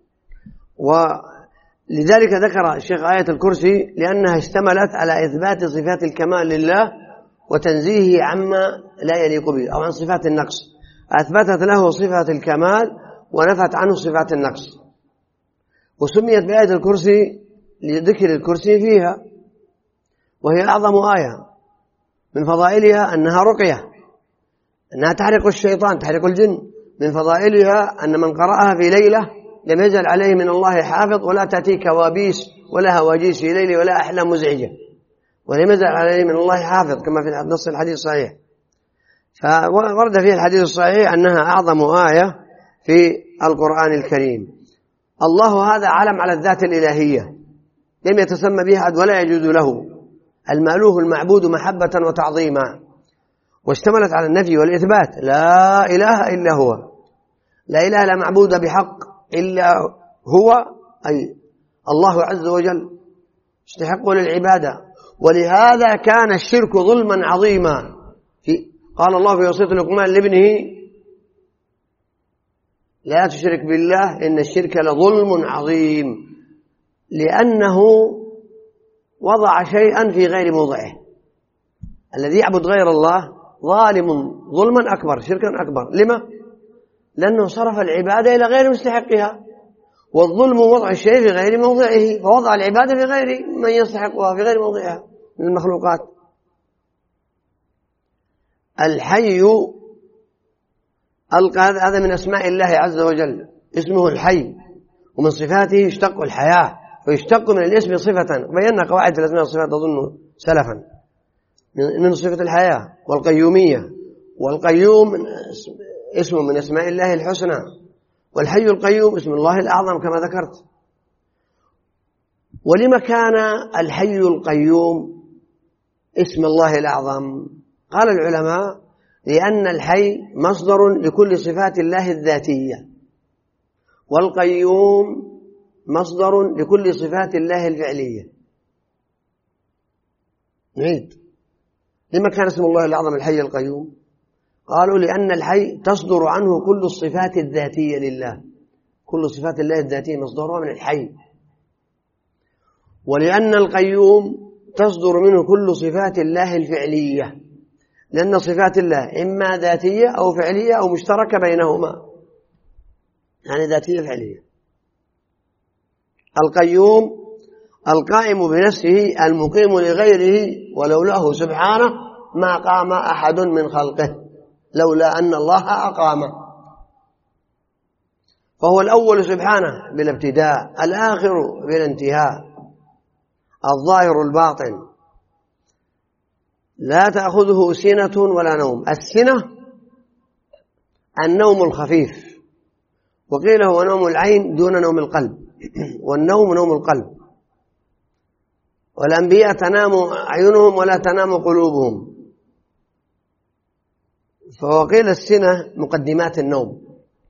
Speaker 3: ولذلك ذكر الشيخ آية الكرسي لأنها اشتملت على إثبات صفات الكمال لله وتنزيهه عما لا يليق به أو عن صفات النقص. أثبتت له صفات الكمال ونفت عنه صفات النقص، وسميت بآية الكرسي لذكر الكرسي فيها، وهي أعظم آية. من فضائلها أنها رقية، أنها تحرق الشيطان، تحرق الجن. من فضائلها أن من قرأها في ليلة لم يزل عليه من الله حافظ، ولا تأتي كوابيس ولا هواجيس في ليله ولا أحلام مزعجة، ولم يزل عليه من الله حافظ كما في نص الحديث الصحيح. فورد فيه الحديث الصحيح أنها أعظم آية في القرآن الكريم. الله هذا علم على الذات الإلهية لم يتسمى بها أحد ولا يجوز له، المألوه المعبود محبة وتعظيما، واشتملت على النفي والإثبات. لا إله إلا هو، لا إله لا معبود بحق إلا هو، أي الله عز وجل يستحق للعبادة. ولهذا كان الشرك ظلما عظيما. قال الله في وصية لقمان لابنه: لا تشرك بالله إن الشرك لظلم عظيم، لأنه وضع شيئا في غير موضعه. الذي يعبد غير الله ظالم ظلما أكبر، شركا أكبر. لما؟ لأنه صرف العبادة إلى غير مستحقها، والظلم وضع الشيء في غير موضعه، فوضع العبادة في غير من يستحقها، في غير موضعها من المخلوقات. الحي هذا من أسماء الله عز وجل، اسمه الحي، ومن صفاته يشتق الحياة، ويشتق من الاسم صفة، بينا قواعد الأسماء والصفات أظن سلفا، من صفة الحياة والقيومية. والقيوم اسم من أسماء الله الحسنى، والحي القيوم اسم الله الأعظم كما ذكرت. ولما كان الحي القيوم اسم الله الأعظم؟ قال العلماء: لأن الحي مصدر لكل صفات الله الذاتية، والقيوم مصدر لكل صفات الله الفعلية. نعيد: لما كان اسم الله الأعظم الحي القيوم؟ قالوا: لأن الحي تصدر عنه كل الصفات الذاتية لله، كل صفات الله الذاتية مصدرها من الحي. ولأن القيوم تصدر منه كل صفات الله الفعلية، لأن صفات الله إما ذاتية أو فعلية أو مشتركة بينهما، يعني ذاتية فعلية. القيوم القائم بنفسه المقيم لغيره، ولولاه سبحانه ما قام أحد من خلقه، لولا أن الله أقامه. فهو الأول سبحانه بلا ابتداء، الآخر بلا انتهاء، الظاهر الباطن، لا تأخذه سنة ولا نوم. السنة النوم الخفيف، وقيل هو نوم العين دون نوم القلب، والنوم نوم القلب. والأنبياء تنام أعينهم ولا تنام قلوبهم، فوقيل السنة مقدمات النوم،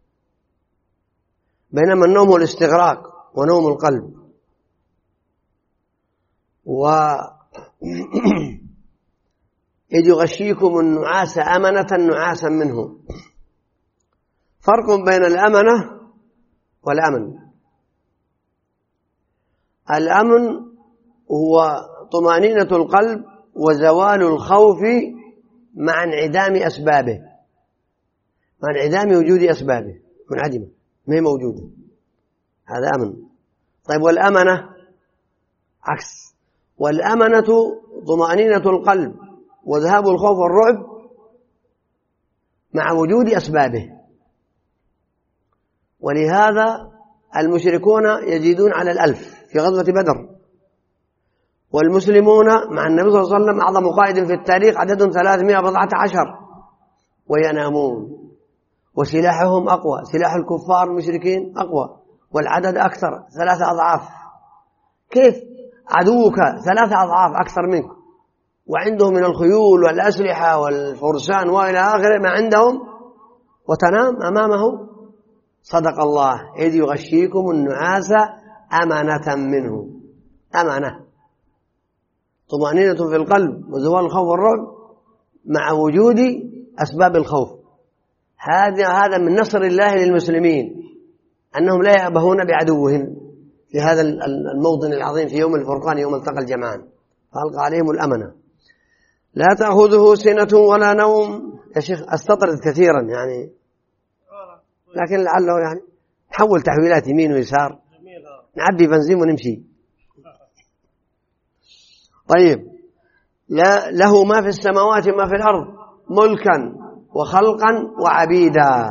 Speaker 3: بينما النوم هو الاستغراق ونوم القلب. إذ يغشيكم النعاس أمنة نعاسا منه. فرق بين الأمنة والأمن. الأمن هو طمأنينة القلب وزوال الخوف مع انعدام أسبابه، مع انعدام وجود أسبابه، منعدمة ما هي موجودة، هذا أمن. طيب والأمنة عكس، والأمنة طمأنينة القلب وذهاب الخوف والرعب مع وجود أسبابه. ولهذا المشركون يزيدون على 1000 في غزوة بدر، والمسلمون مع النبي صلى الله عليه وسلم أعظم قائد في التاريخ عددهم 314، وينامون، وسلاحهم أقوى، سلاح الكفار المشركين أقوى، والعدد أكثر 3 أضعاف. كيف عدوك 3 أضعاف أكثر منك وعندهم من الخيول والأسلحة والفرسان وإلى آخره ما عندهم، وتنام أمامه؟ صدق الله: إذ يغشيكم النعاس أمنة منه. أمنة طمأنينة في القلب وزوال الخوف والرعب مع وجود أسباب الخوف. هذا من نصر الله للمسلمين، أنهم لا يأبهون بعدوهم في هذا الموطن العظيم في يوم الفرقان، يوم التقى الجمعان، فألقى عليهم الأمنة. لا تأخذه سنة ولا نوم. يا شيخ أستطرد كثيرا يعني، لكن لعله يعني تحول تحويلات يمين ويسار، نعبي بنزين ونمشي. طيب: له ما في السماوات وما في الأرض ملكا وخلقا وعبيدا.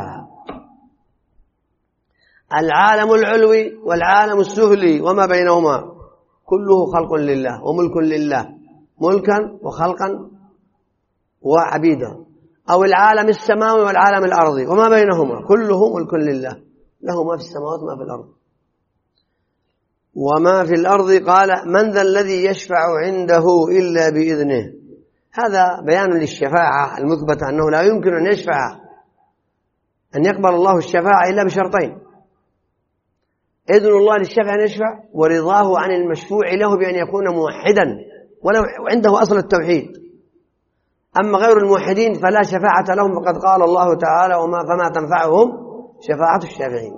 Speaker 3: العالم العلوي والعالم السفلي وما بينهما كله خلق لله وملك لله، ملكا وخلقا وعبيدا. أو العالم السماوي والعالم الأرضي وما بينهما كله ملك لله، له ما في السماوات وما في الأرض. وما في الأرض قال: من ذا الذي يشفع عنده إلا بإذنه. هذا بيان للشفاعة المثبتة، أنه لا يمكن أن يشفع، أن يقبل الله الشفاعة إلا بشرطين: إذن الله للشفع أن يشفع، ورضاه عن المشفوع له بأن يكون موحدا ولو عنده أصل التوحيد. أما غير الموحدين فلا شفاعة لهم، فقد قال الله تعالى: فما تنفعهم شفاعة الشافعين.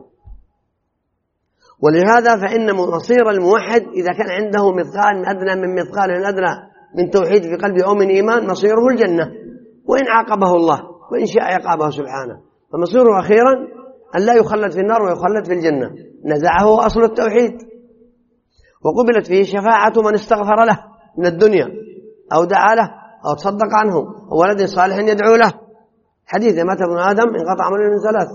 Speaker 3: ولهذا فإن مصير الموحد إذا كان عنده مثقال أدنى من مثقال أدنى من توحيد في قلبه أو من إيمان، مصيره الجنة، وإن عاقبه الله، وإن شاء عقابه سبحانه، فمصيره أخيرا أن لا يخلد في النار ويخلد في الجنة، نزعه أصل التوحيد. وقبلت فيه شفاعة من استغفر له من الدنيا أو دعا له أو تصدق عنه أو ولد صالح يدعو له. حديث مات ابن آدم انقطع عمله من ثلاث،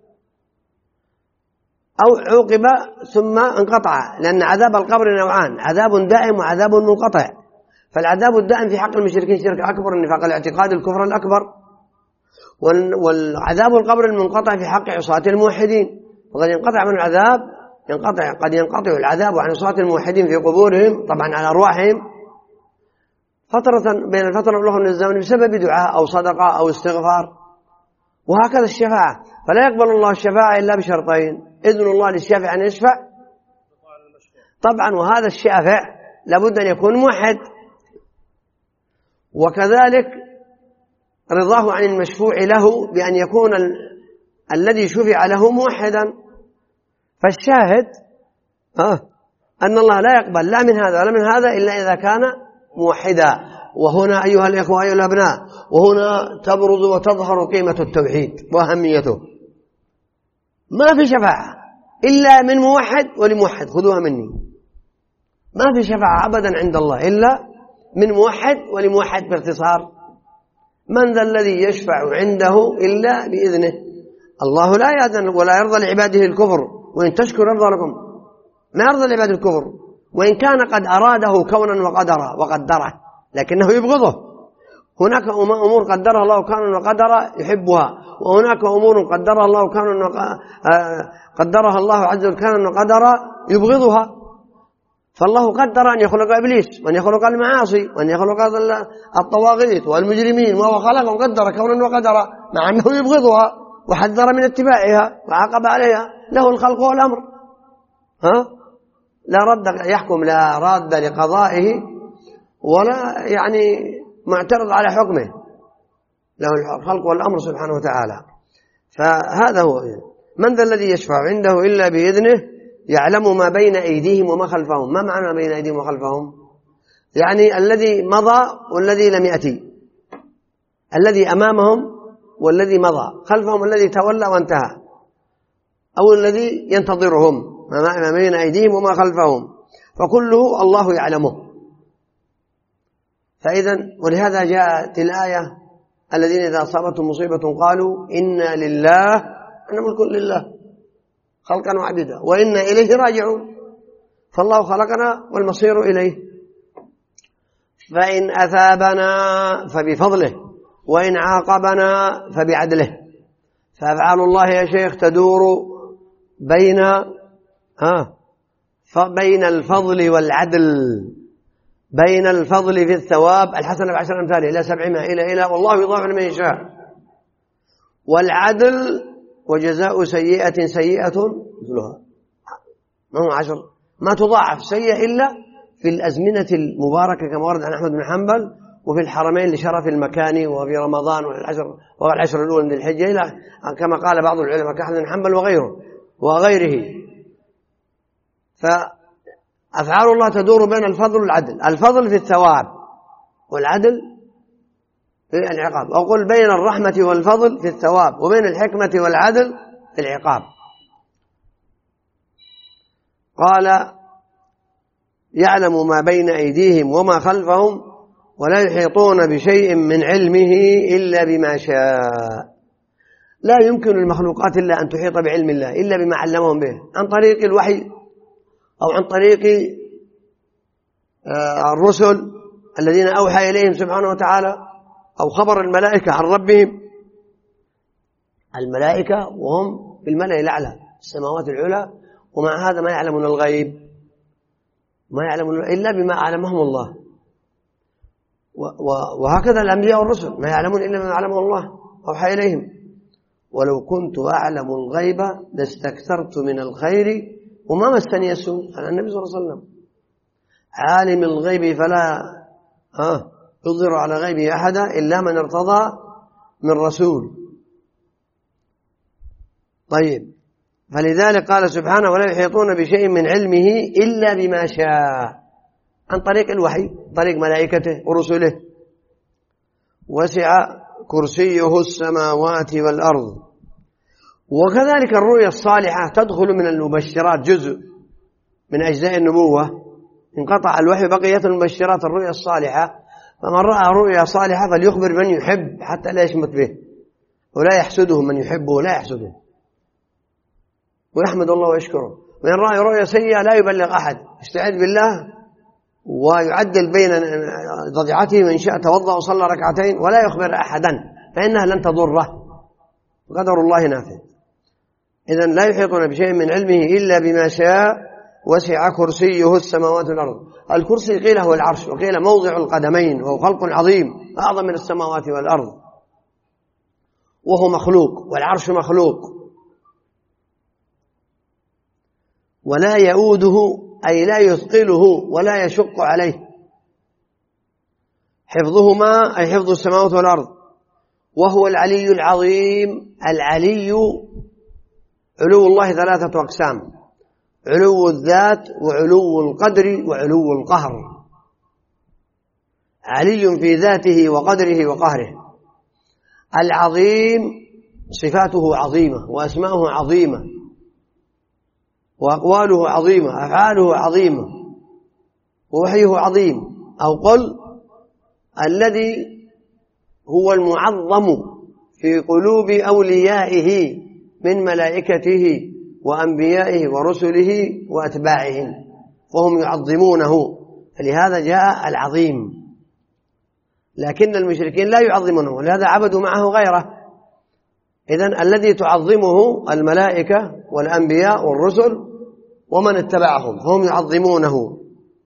Speaker 3: أو عوقب ثم انقطع، لأن عذاب القبر نوعان: عذاب دائم وعذاب منقطع. فالعذاب الدائم في حق المشركين شرك أكبر، النفاق الاعتقاد، الكفر الأكبر. والعذاب القبر المنقطع في حق عصاة الموحدين، وقد ينقطع من العذاب قد ينقطع العذاب عن عصاة الموحدين في قبورهم، طبعا على أرواحهم، فترة بين الفترة والأخرى من الزمن بسبب دعاء أو صدقة أو استغفار. وهكذا الشفاعة، فلا يقبل الله الشفاعة إلا بشرطين: إذن الله للشافع أن يشفع طبعا، وهذا الشافع لابد أن يكون موحد، وكذلك رضاه عن المشفوع له بأن يكون الذي شفع له موحدا. فالشاهد أن الله لا يقبل لا من هذا ولا من هذا إلا إذا كان موحدا. وهنا أيها الإخوة أيها الأبناء، وهنا تبرز وتظهر قيمة التوحيد وأهميته. ما في شفاعة إلا من موحد ولموحد، خذوها مني، ما في شفاعة أبدا عند الله إلا من موحد ولموحد باختصار. من ذا الذي يشفع عنده إلا بإذنه؟ الله لا يأذن ولا يرضى لعباده الكفر، وإن تشكر يرضى لكم. ما يرضى لعباده الكفر، وإن كان قد أراده كونا وقدره لكنه يبغضه. هناك أمور قدرها الله كونا وقدره يحبها، وهناك أمور قدرها الله قدرها الله عز وجل كونا وقدره يبغضها. فالله قدر أن يخلق إبليس، وأن يخلق المعاصي، وأن يخلق الطواغيت والمجرمين، وهو خلقهم قدر كونا وقدره، مع أنه يبغضها وحذر من اتباعها وعاقب عليها. له الخلق والأمر، لا رد يحكم، لا راد لقضائه ولا يعني معترض على حكمه، له الخلق والأمر سبحانه وتعالى. فهذا هو. من ذا الذي يشفع عنده إلا بإذنه يعلم ما بين أيديهم وما خلفهم. ما معنى ما بين أيديهم وخلفهم؟ يعني الذي مضى والذي لم يأتي، الذي أمامهم والذي مضى، خلفهم الذي تولى وانتهى، أو الذي ينتظرهم. ما بين أيديهم وما خلفهم، فكله الله يعلمه. فإذا ولهذا جاءت الآية: الذين إذا أصابتهم مصيبة قالوا إنا لله، أنا ملك لله خلقا وعبدا وإنا إليه راجعون. فالله خلقنا والمصير إليه. فإن أثابنا فبفضله، وإن عاقبنا فبعدله. فأفعال الله يا شيخ تدور بين الفضل والعدل، بين الفضل في الثواب الحسنة بعشر أمثاله إلى 700 إلى والله يضاعف لمن يشاء، والعدل وجزاء سيئة سيئة مثلها، ما هو 10، ما تضاعف سيئة إلا في الأزمنة المباركة كما ورد عن أحمد بن حنبل، وفي الحرمين لشرف المكان، وفي رمضان والعشر الأولى من الحجة، إلى كما قال بعض العلماء كأحمد بن حنبل وغيره. فأفعال الله تدور بين الفضل والعدل، الفضل في الثواب والعدل في العقاب، أو قل بين الرحمة والفضل في الثواب، وبين الحكمة والعدل في العقاب. قال: يعلم ما بين أيديهم وما خلفهم ولا يحيطون بشيء من علمه إلا بما شاء. لا يمكن المخلوقات إلا أن تحيط بعلم الله إلا بما علمهم به، عن طريق الوحي أو عن طريق الرسل الذين أوحى إليهم سبحانه وتعالى، أو خبر الملائكة عن ربهم. الملائكة وهم في الملأ الأعلى السماوات العلى، ومع هذا ما يعلمون الغيب، ما يعلمون إلا بما علمهم الله. وهكذا الأنبياء والرسل ما يعلمون إلا بما علمه الله أوحى إليهم. ولو كنت أعلم الغيب لاستكثرت من الخير وما مسني السوء. على النبي صلى الله عليه وسلم عالم الغيب فلا يظهر على غيبه أحدا إلا من ارتضى من رسول. طيب، فلذلك قال سبحانه: ولا يحيطون بشيء من علمه إلا بما شاء، عن طريق الوحي، طريق ملائكته ورسله. وسع كرسيه السماوات والأرض وكذلك الرؤيا الصالحة تدخل من المبشرات، جزء من أجزاء النبوة. انقطع الوحي بقيت المبشرات الرؤيا الصالحة، فمن رأى رؤيا صالحة فليخبر من يحب حتى لا يشمت به، ولا يحسده من يحبه ولا يحسده، ويحمد الله ويشكره. وإن رأى رؤيا سيئة لا يبلغ أحد، يستعيذ بالله ويعدل بين ضجعته، وإن شاء توضأ وصلى ركعتين ولا يخبر أحدا فإنها لن تضره، قدر الله نافذ. إذن لا يحيطون بشيء من علمه إلا بما شاء، وسع كرسيه السماوات والأرض. الكرسي قيل هو العرش، وقيل موضع القدمين، وهو خلق عظيم أعظم من السماوات والأرض، وهو مخلوق، والعرش مخلوق. ولا يؤوده أي لا يثقله ولا يشق عليه، حفظهما أي حفظ السماوات والأرض. وهو العلي العظيم. العلي علو الله ثلاثة أقسام: علو الذات، وعلو القدر، وعلو القهر. علي في ذاته وقدره وقهره. العظيم صفاته عظيمة، وأسماؤه عظيمة، وأقواله عظيمة، أفعاله عظيمة، ووحيه عظيم. أو قل الذي هو المعظم في قلوب أوليائه من ملائكته وأنبيائه ورسله وأتباعهم، فهم يعظمونه، فلهذا جاء العظيم. لكن المشركين لا يعظمونه، ولهذا عبدوا معه غيره. إذن الذي تعظمه الملائكة والأنبياء والرسل ومن اتبعهم، فهم يعظمونه.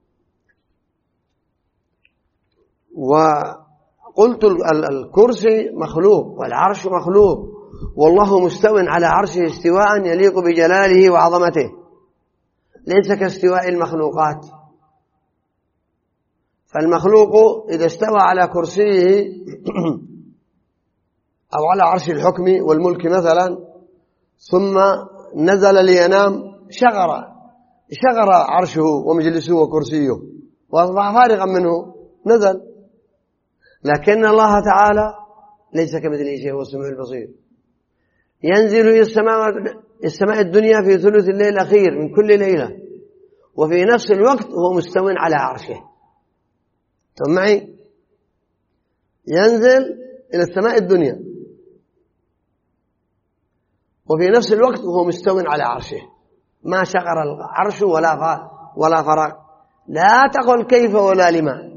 Speaker 3: وقلت الكرسي مخلوق، والعرش مخلوق، والله مستو على عرشه استواء يليق بجلاله وعظمته، ليس كاستواء المخلوقات. فالمخلوق إذا استوى على كرسيه أو على عرش الحكم والملك مثلا، ثم نزل لينام، شغر عرشه ومجلسه وكرسيه وأصبح فارغا منه، نزل. لكن الله تعالى ليس كمثله شيء، هو السميع البصير. ينزل إلى السماء الدنيا في ثلث الليل الأخير من كل ليلة، وفي نفس الوقت هو مستو على عرشه. ثم معي، ينزل إلى السماء الدنيا وفي نفس الوقت وهو مستو على عرشه، ما شغر العرش ولا فرق. لا تقل كيف ولا لما،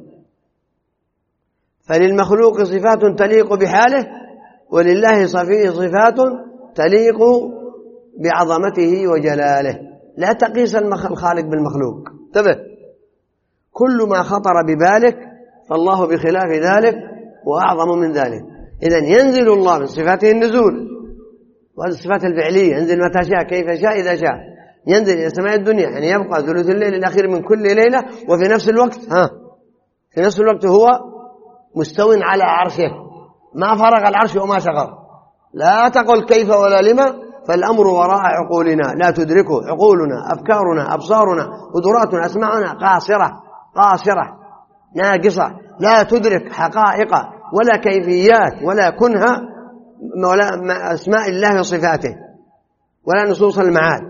Speaker 3: فللمخلوق صفات تليق بحاله، ولله صفات تليق بعظمته وجلاله. لا تقيس الخالق بالمخلوق، انتبه. كل ما خطر ببالك فالله بخلاف ذلك وأعظم من ذلك. إذن ينزل الله من صفاته النزول، وهذه الصفات الفعلية، ينزل متى شاء كيف شاء إذا شاء. ينزل إلى سماء الدنيا، يعني يبقى ثلث الليل الأخير من كل ليلة، وفي نفس الوقت في نفس الوقت هو مستو على عرشه، ما فرغ العرش وما شغر. لا تقل كيف ولا لما، فالأمر وراء عقولنا لا تدركه عقولنا، أفكارنا، أبصارنا، قدراتنا، أسماعنا قاصرة ناقصة، لا تدرك حقائق ولا كيفيات ولا كنها ولا أسماء الله وصفاته ولا نصوص المعاد،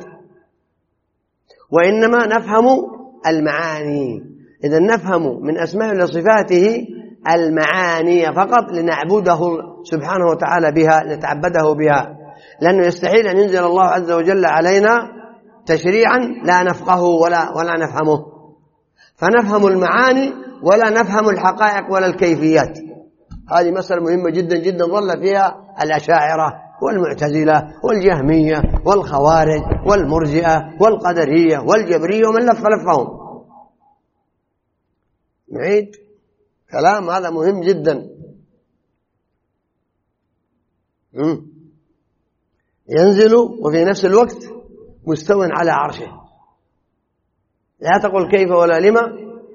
Speaker 3: وإنما نفهم المعاني. إذا نفهم من أسماء الله وصفاته المعاني فقط، لنعبده سبحانه وتعالى بها، نتعبده بها، لأنه يستحيل أن ينزل الله عز وجل علينا تشريعا لا نفقه ولا نفهمه. فنفهم المعاني ولا نفهم الحقائق ولا الكيفيات. هذه مسألة مهمة جدا جدا ظل فيها الأشاعرة والمعتزلة والجهمية والخوارج والمرجئة والقدرية والجبرية ومن لفهم. نعيد كلام هذا مهم جدا. ينزل وفي نفس الوقت مستو على عرشه. لا تقل كيف ولا لما.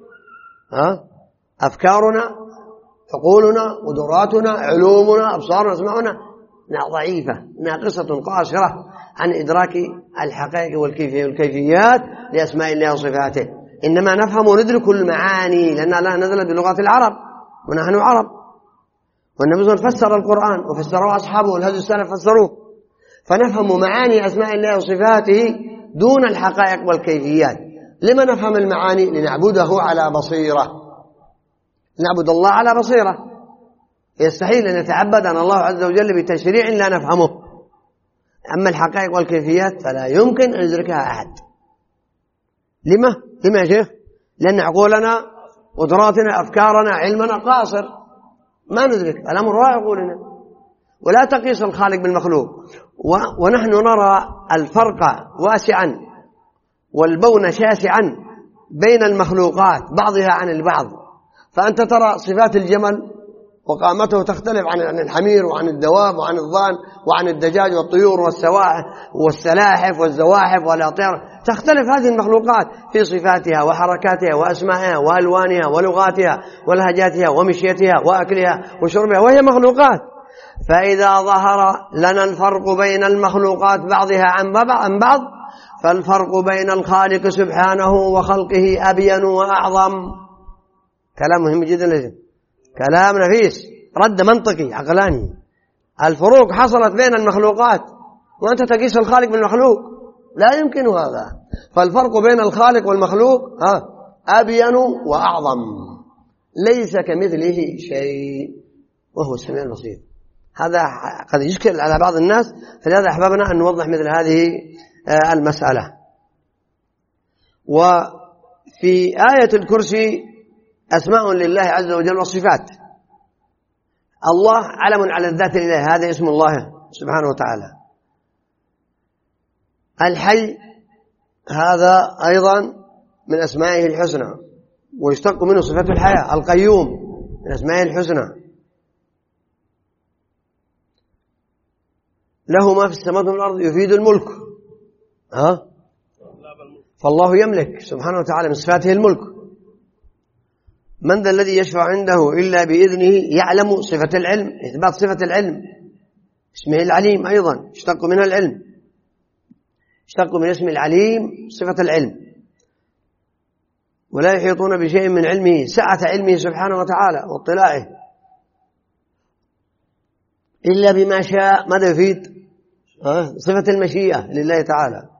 Speaker 3: أفكارنا، عقولنا، قدراتنا، علومنا، أبصارنا، أسماعنا ضعيفة ناقصة قاصرة عن إدراك الحقائق والكيفيات لأسماء الله وصفاته. إنما نفهم وندرك المعاني، لأنها لا نزلت بلغة العرب ونحن عرب، والنبي صلى الله عليه وسلم فسر القرآن وفسره أصحابه والهدي السلف فسروه، فنفهم معاني أسماء الله وصفاته دون الحقائق والكيفيات. لما نفهم المعاني؟ لنعبده على بصيرة، نعبد الله على بصيرة. يستحيل أن يتعبدنا الله عز وجل بتشريع لا نفهمه. أما الحقائق والكيفيات فلا يمكن أن يدركها أحد. لما يا شيخ؟ لأن عقولنا، قدراتنا، أفكارنا، علمنا قاصر، ما ندرك. الأمر راء عقولنا. ولا تقيس الخالق بالمخلوق. ونحن نرى الفرق واسعا والبون شاسعا بين المخلوقات بعضها عن البعض. فأنت ترى صفات الجمل وقامته تختلف عن الحمير وعن الدواب وعن الضان وعن الدجاج والطيور والسلاحف والزواحف والأطير. تختلف هذه المخلوقات في صفاتها وحركاتها وأسمائها وألوانها ولغاتها ولهجاتها ومشيتها وأكلها وشربها، وهي مخلوقات. فإذا ظهر لنا الفرق بين المخلوقات بعضها عن بعض، فالفرق بين الخالق سبحانه وخلقه أبين وأعظم. كلام مهم جدا لازم، كلام نفيس، رد منطقي عقلاني. الفروق حصلت بين المخلوقات وأنت تقيس الخالق بالمخلوق، لا يمكن هذا. فالفرق بين الخالق والمخلوق أبين وأعظم، ليس كمثله شيء وهو السميع البصير. هذا قد يشكل على بعض الناس، فلهذا أحببنا أن نوضح مثل هذه المسألة. وفي آية الكرسي أسماء لله عز وجل وصفات. الله علم على الذات لله، هذا اسم الله سبحانه وتعالى. الحي هذا أيضا من أسمائه الحسنى، ويشتق منه صفة الحياة. القيوم من أسمائه الحسنى. له ما في السماوات والأرض يفيد الملك. فالله يملك سبحانه وتعالى، من صفاته الملك. من ذا الذي يشفع عنده إلا بإذنه، يعلم صفة العلم، إثبات صفة العلم. اسمه العليم أيضا يشتق منها العلم، يشتق من اسم العليم صفة العلم. ولا يحيطون بشيء من علمه، سعة علمه سبحانه وتعالى واطلاعه، إلا بما شاء. ماذا يفيد؟ صفة المشيئة لله تعالى.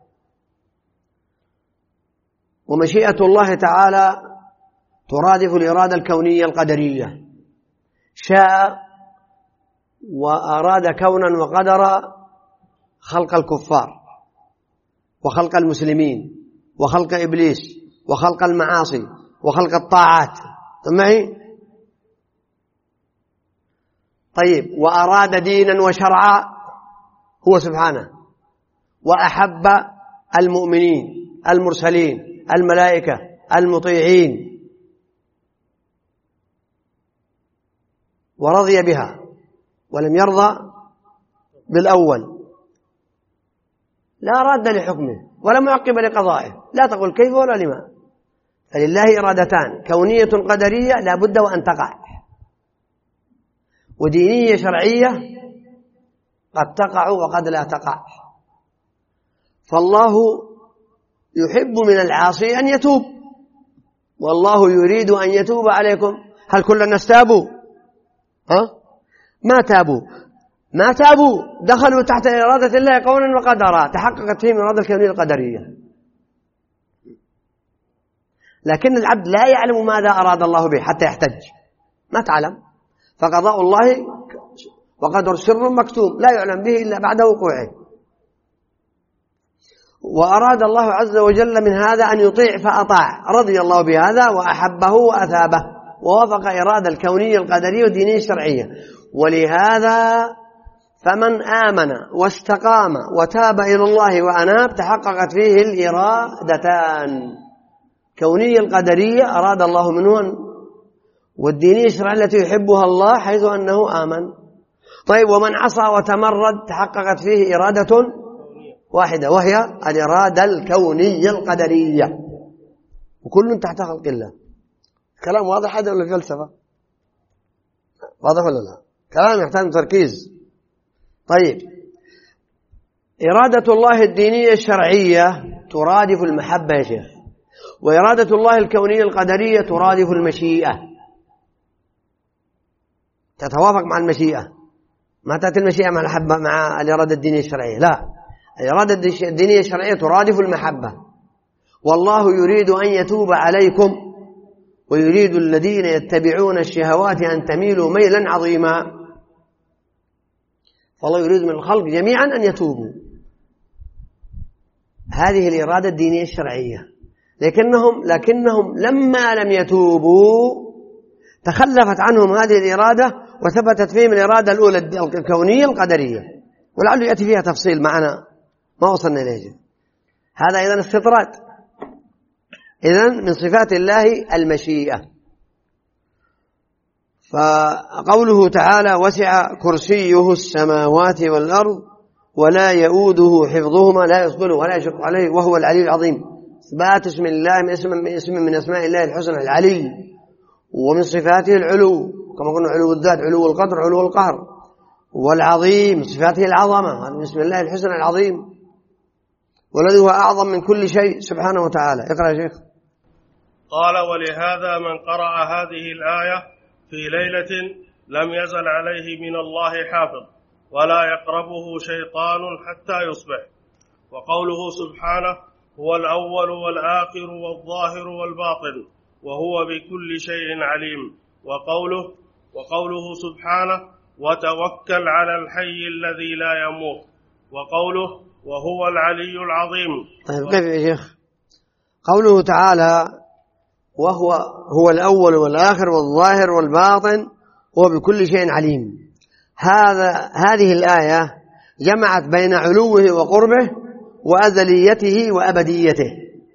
Speaker 3: ومشيئة الله تعالى ترادف الإرادة الكونية القدرية. شاء وأراد كونا وقدر خلق الكفار وخلق المسلمين وخلق إبليس وخلق المعاصي وخلق الطاعات. معي؟ طيب، وأراد دينا وشرعا هو سبحانه، وأحب المؤمنين المرسلين الملائكة المطيعين، ورضي بها ولم يرضى بالأول. لا راد لحكمه ولا معقب لقضائه، لا تقول كيف ولا لما. فلله إرادتان، كونية قدرية لا بد وأن تقع، ودينية شرعية قد تقع وقد لا تقع. فالله يحب من العاصي أن يتوب، والله يريد أن يتوب عليكم. هل كل الناس تابوا؟ ما تابوا، دخلوا تحت إرادة الله قولا وقدرا، تحققت فيهم الإرادة الكونية القدرية. لكن العبد لا يعلم ماذا أراد الله به حتى يحتج، ما تعلم. فقضاء الله وقدر سر مكتوم لا يعلم به إلا بعد وقوعه. وأراد الله عز وجل من هذا أن يطيع فأطاع، رضي الله بهذا وأحبه وأثابه، ووافق إرادة الكونية القدرية والدينية الشرعية. ولهذا فمن آمن واستقام وتاب إلى الله وأناب تحققت فيه الإرادتان، كونية القدرية أراد الله منه، والدينية الشرعية التي يحبها الله حيث أنه آمن. طيب، ومن عصى وتمرد تحققت فيه إرادة واحدة، وهي الإرادة الكونية القدرية، وكل تحت خلق الله. كلام واضح هذا ولا فلسفة؟ واضح ولا لا؟ كلام يحتاج تركيز. طيب، إرادة الله الدينية الشرعية ترادف المحبة يا شيخ، وإرادة الله الكونية القدرية ترادف المشيئة، تتوافق مع المشيئة. ما تأتي المشيئة مع المحبة مع الإرادة الدينية الشرعية، لا، الإرادة الدينية الشرعية ترادف المحبة. والله يريد أن يتوب عليكم ويريد الذين يتبعون الشهوات أن تميلوا ميلا عظيما. فالله يريد من الخلق جميعا أن يتوبوا، هذه الإرادة الدينية الشرعية. لكنهم لما لم يتوبوا تخلفت عنهم هذه الإرادة وثبتت فيهم الإرادة الأولى الكونية القدرية، ولعله يأتي فيها تفصيل معنا ما وصلنا إليه. هذا أيضا استطراد. إذن من صفات الله المشيئة. فقوله تعالى وسع كرسيه السماوات والأرض ولا يؤوده حفظهما، لا يثقله ولا يشق عليه وهو العلي العظيم. إثبات اسم الله اسم من أسماء الله الحسنى العلي، ومن صفاته العلو كما قلنا علو الذات، علو القدر، علو القهر. والعظيم صفاته العظمة، هذا من اسم الله الحسنى العظيم، والذي هو أعظم من كل شيء سبحانه وتعالى. اقرأ يا شيخ.
Speaker 2: قال ولهذا من قرأ هذه الآية في ليلة لم يزل عليه من الله حافظ ولا يقربه شيطان حتى يصبح. وقوله سبحانه هو الأول والآخر والظاهر والباطن وهو بكل شيء عليم. وقوله سبحانه وتوكل على الحي الذي لا يموت. وقوله وهو العلي العظيم.
Speaker 3: طيب كيف يا شيخ؟ قوله تعالى هو الأول والآخر والظاهر والباطن وهو بكل شيء عليم، هذه الآية جمعت بين علوه وقربه وأزليته وأبديته.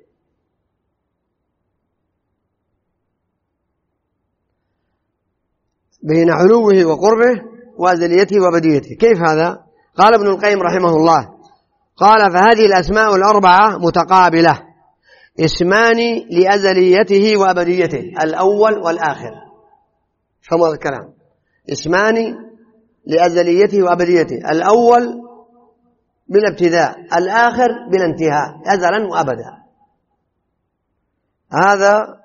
Speaker 3: بين علوه وقربه وأزليته وأبديته. كيف هذا؟ قال ابن القيم رحمه الله، قال فهذه الأسماء الأربعة متقابلة، اسمان لأزليته وأبديته، الأول والآخر. فما الكلام؟ اسمان لأزليته وأبديته، الأول بلا ابتداء، الآخر بلا انتهاء، أزلا وأبدا. هذا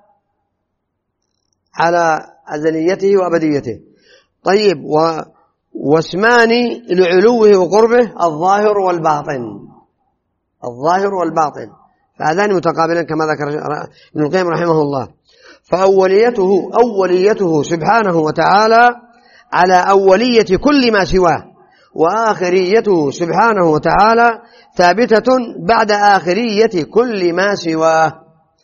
Speaker 3: على أزليته وأبديته. طيب واسمان لعلوه وقربه الظاهر والباطن، الظاهر والباطن، فهذان متقابلان كما ذكر ابن القيم رحمه الله. فأوليته سبحانه وتعالى على أولية كل ما سواه، وآخريته سبحانه وتعالى ثابتة بعد آخرية كل ما سواه.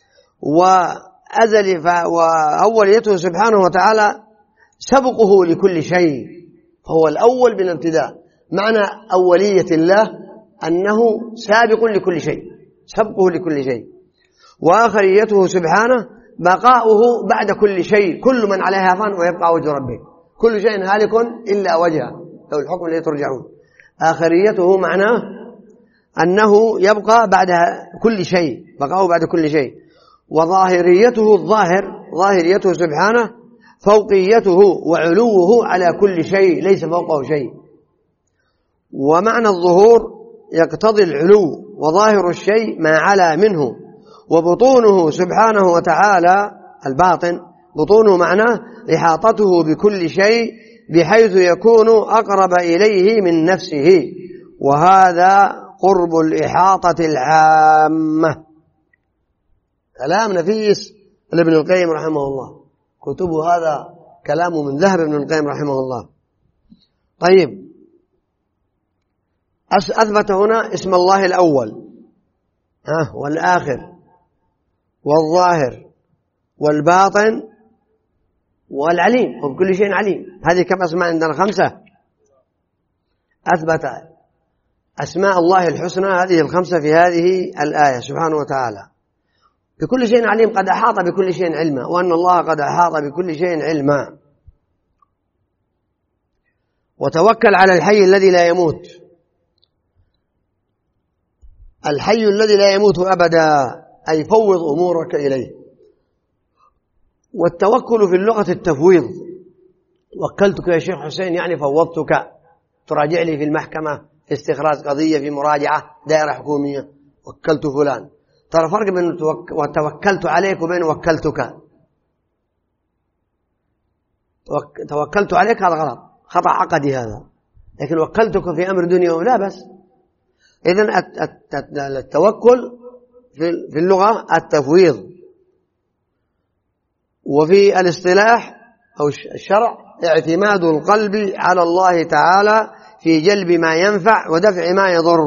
Speaker 3: وأوليته سبحانه وتعالى سبقه لكل شيء، فهو الأول بالابتداء. معنى أولية الله أنه سابق لكل شيء، سبقه لكل شيء. وآخريته سبحانه بقاؤه بعد كل شيء، كل من عليها فان ويبقى وجه ربه، كل شيء هالك إلا وجهه له الحكم إليه ترجعون. آخريته معناه أنه يبقى بعد كل شيء، بقاؤه بعد كل شيء. وظاهريته الظاهر، ظاهريته سبحانه فوقيته وعلوه على كل شيء، ليس فوقه شيء. ومعنى الظهور يقتضي العلو، وظاهر الشيء ما علا منه. وبطونه سبحانه وتعالى الباطن، بطونه معناه إحاطته بكل شيء بحيث يكون أقرب إليه من نفسه، وهذا قرب الإحاطة العامة. كلام نفيس لابن القيم رحمه الله، كتبه هذا كلام من ذهب ابن القيم رحمه الله. طيب أثبت هنا اسم الله الأول والآخر والظاهر والباطن والعليم، وبكل شيء عليم. هذه كم أسماء عندنا؟ 5. أثبت أسماء الله الحسنى هذه 5 في هذه الآية سبحانه وتعالى. بكل شيء عليم، قد أحاط بكل شيء علما، وأن الله قد أحاط بكل شيء علما. وتوكل على الحي الذي لا يموت، الحي الذي لا يموت أبدا، أي فوض أمورك إليه. والتوكل في اللغة التفويض. وكلتك يا شيخ حسين يعني فوضتك، تراجع لي في المحكمة في استخراج قضية، في مراجعة دائرة حكومية، وكلت فلان. ترى فرق بين وتوكلت عليك وبين وكلتك. توكلت عليك هذا غلط، خطأ عقدي هذا. لكن وكلتك في أمر دنيا لا بس. إذن التوكل في اللغة التفويض، وفي الاصطلاح أو الشرع اعتماد القلب على الله تعالى في جلب ما ينفع ودفع ما يضر.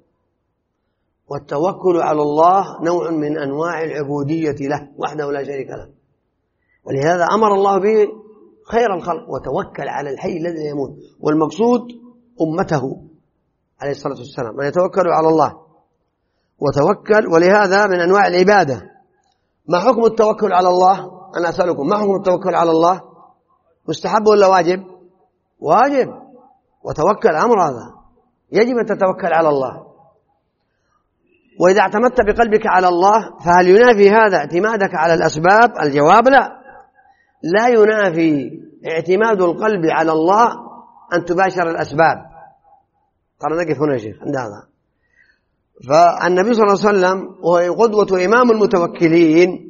Speaker 3: والتوكل على الله نوع من أنواع العبودية له وحده لا شريك له، ولهذا أمر الله به خير الخلق: وتوكل على الحي الذي لا يموت. والمقصود أمته عليه الصلاة والسلام أن يتوكلوا على الله وتوكل. ولهذا من أنواع العبادة. ما حكم التوكل على الله؟ أنا أسألكم، ما حكم التوكل على الله؟ مستحب ولا واجب؟ واجب. وتوكل أمر، هذا يجب أن تتوكل على الله. وإذا اعتمدت بقلبك على الله فهل ينافي هذا اعتمادك على الأسباب؟ الجواب لا ينافي اعتماد القلب على الله أن تباشر الأسباب. ترى نقف هنا يا شيخ عند هذا. فالنبي صلى الله عليه وسلم وهو قدوة إمام المتوكلين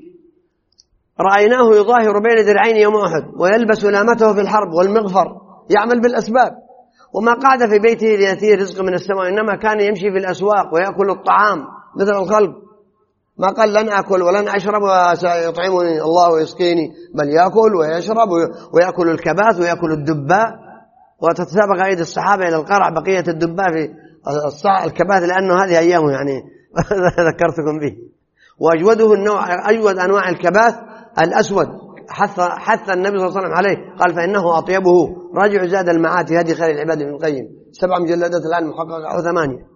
Speaker 3: رأيناه يظاهر بين درعين يوم أحد ويلبس لامته في الحرب والمغفر، يعمل بالأسباب، وما قعد في بيته ليأتيه رزق من السماء، إنما كان يمشي في الأسواق ويأكل الطعام مثل الخلق. ما قال لن أكل ولن أشرب وسيطعمني الله ويسقيني، بل يأكل ويشرب ويأكل الكباث ويأكل الدباء. وتتسابق أيدي الصحابة إلى القرع بقية الدباء في الكباث، لأنه هذه أيامه يعني ذكرتكم به. وأجوده النوع، أجود أنواع الكباث الأسود، حث النبي صلى الله عليه وسلم عليه، قال فإنه أطيبه. راجع زاد المعاد في هذه خير العباد ابن القيم، 7 مجلدات الآن محققة أو 8.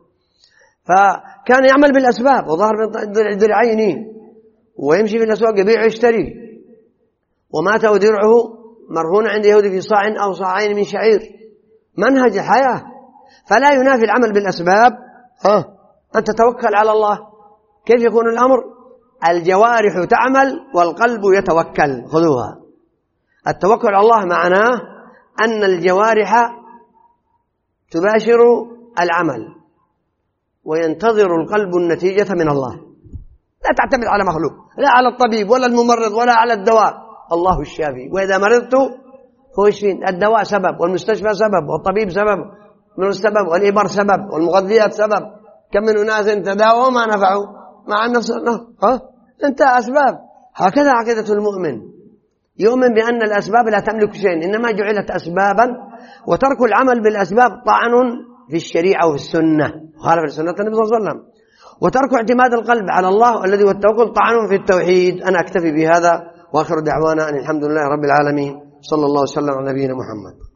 Speaker 3: فكان يعمل بالأسباب وظهر بالدرعين ويمشي في الأسواق يبيع ويشتري، ومات ودرعه مرهون عند يهودي في صاع أو صاعين من شعير. منهج الحياة. فلا ينافي العمل بالأسباب أن تتوكل على الله. كيف يكون الأمر؟ الجوارح تعمل والقلب يتوكل. خذوها. التوكل على الله معناه أن الجوارح تباشر العمل وينتظر القلب النتيجة من الله. لا تعتمد على مخلوق، لا على الطبيب ولا الممرض ولا على الدواء. الله الشافي، وإذا مرضت فهو يشفين. الدواء سبب، والمستشفى سبب، والطبيب سبب من السبب، والإبر سبب، والمغذيات سبب. كم من أناس تداووا ما نفعوا مع النفس. انتهى أسباب. هكذا عقيدة المؤمن، يؤمن بأن الأسباب لا تملك شيء، إنما جعلت أسبابا، وترك العمل بالأسباب طعن في الشريعة وفي السنة، خالف السنة النبي صلى الله عليه وسلم. وترك اعتماد القلب على الله الذي هو التوكل طعن في التوحيد. أنا أكتفي بهذا، وآخر دعوانا أن الحمد لله رب العالمين، صلى الله وسلم على نبينا محمد.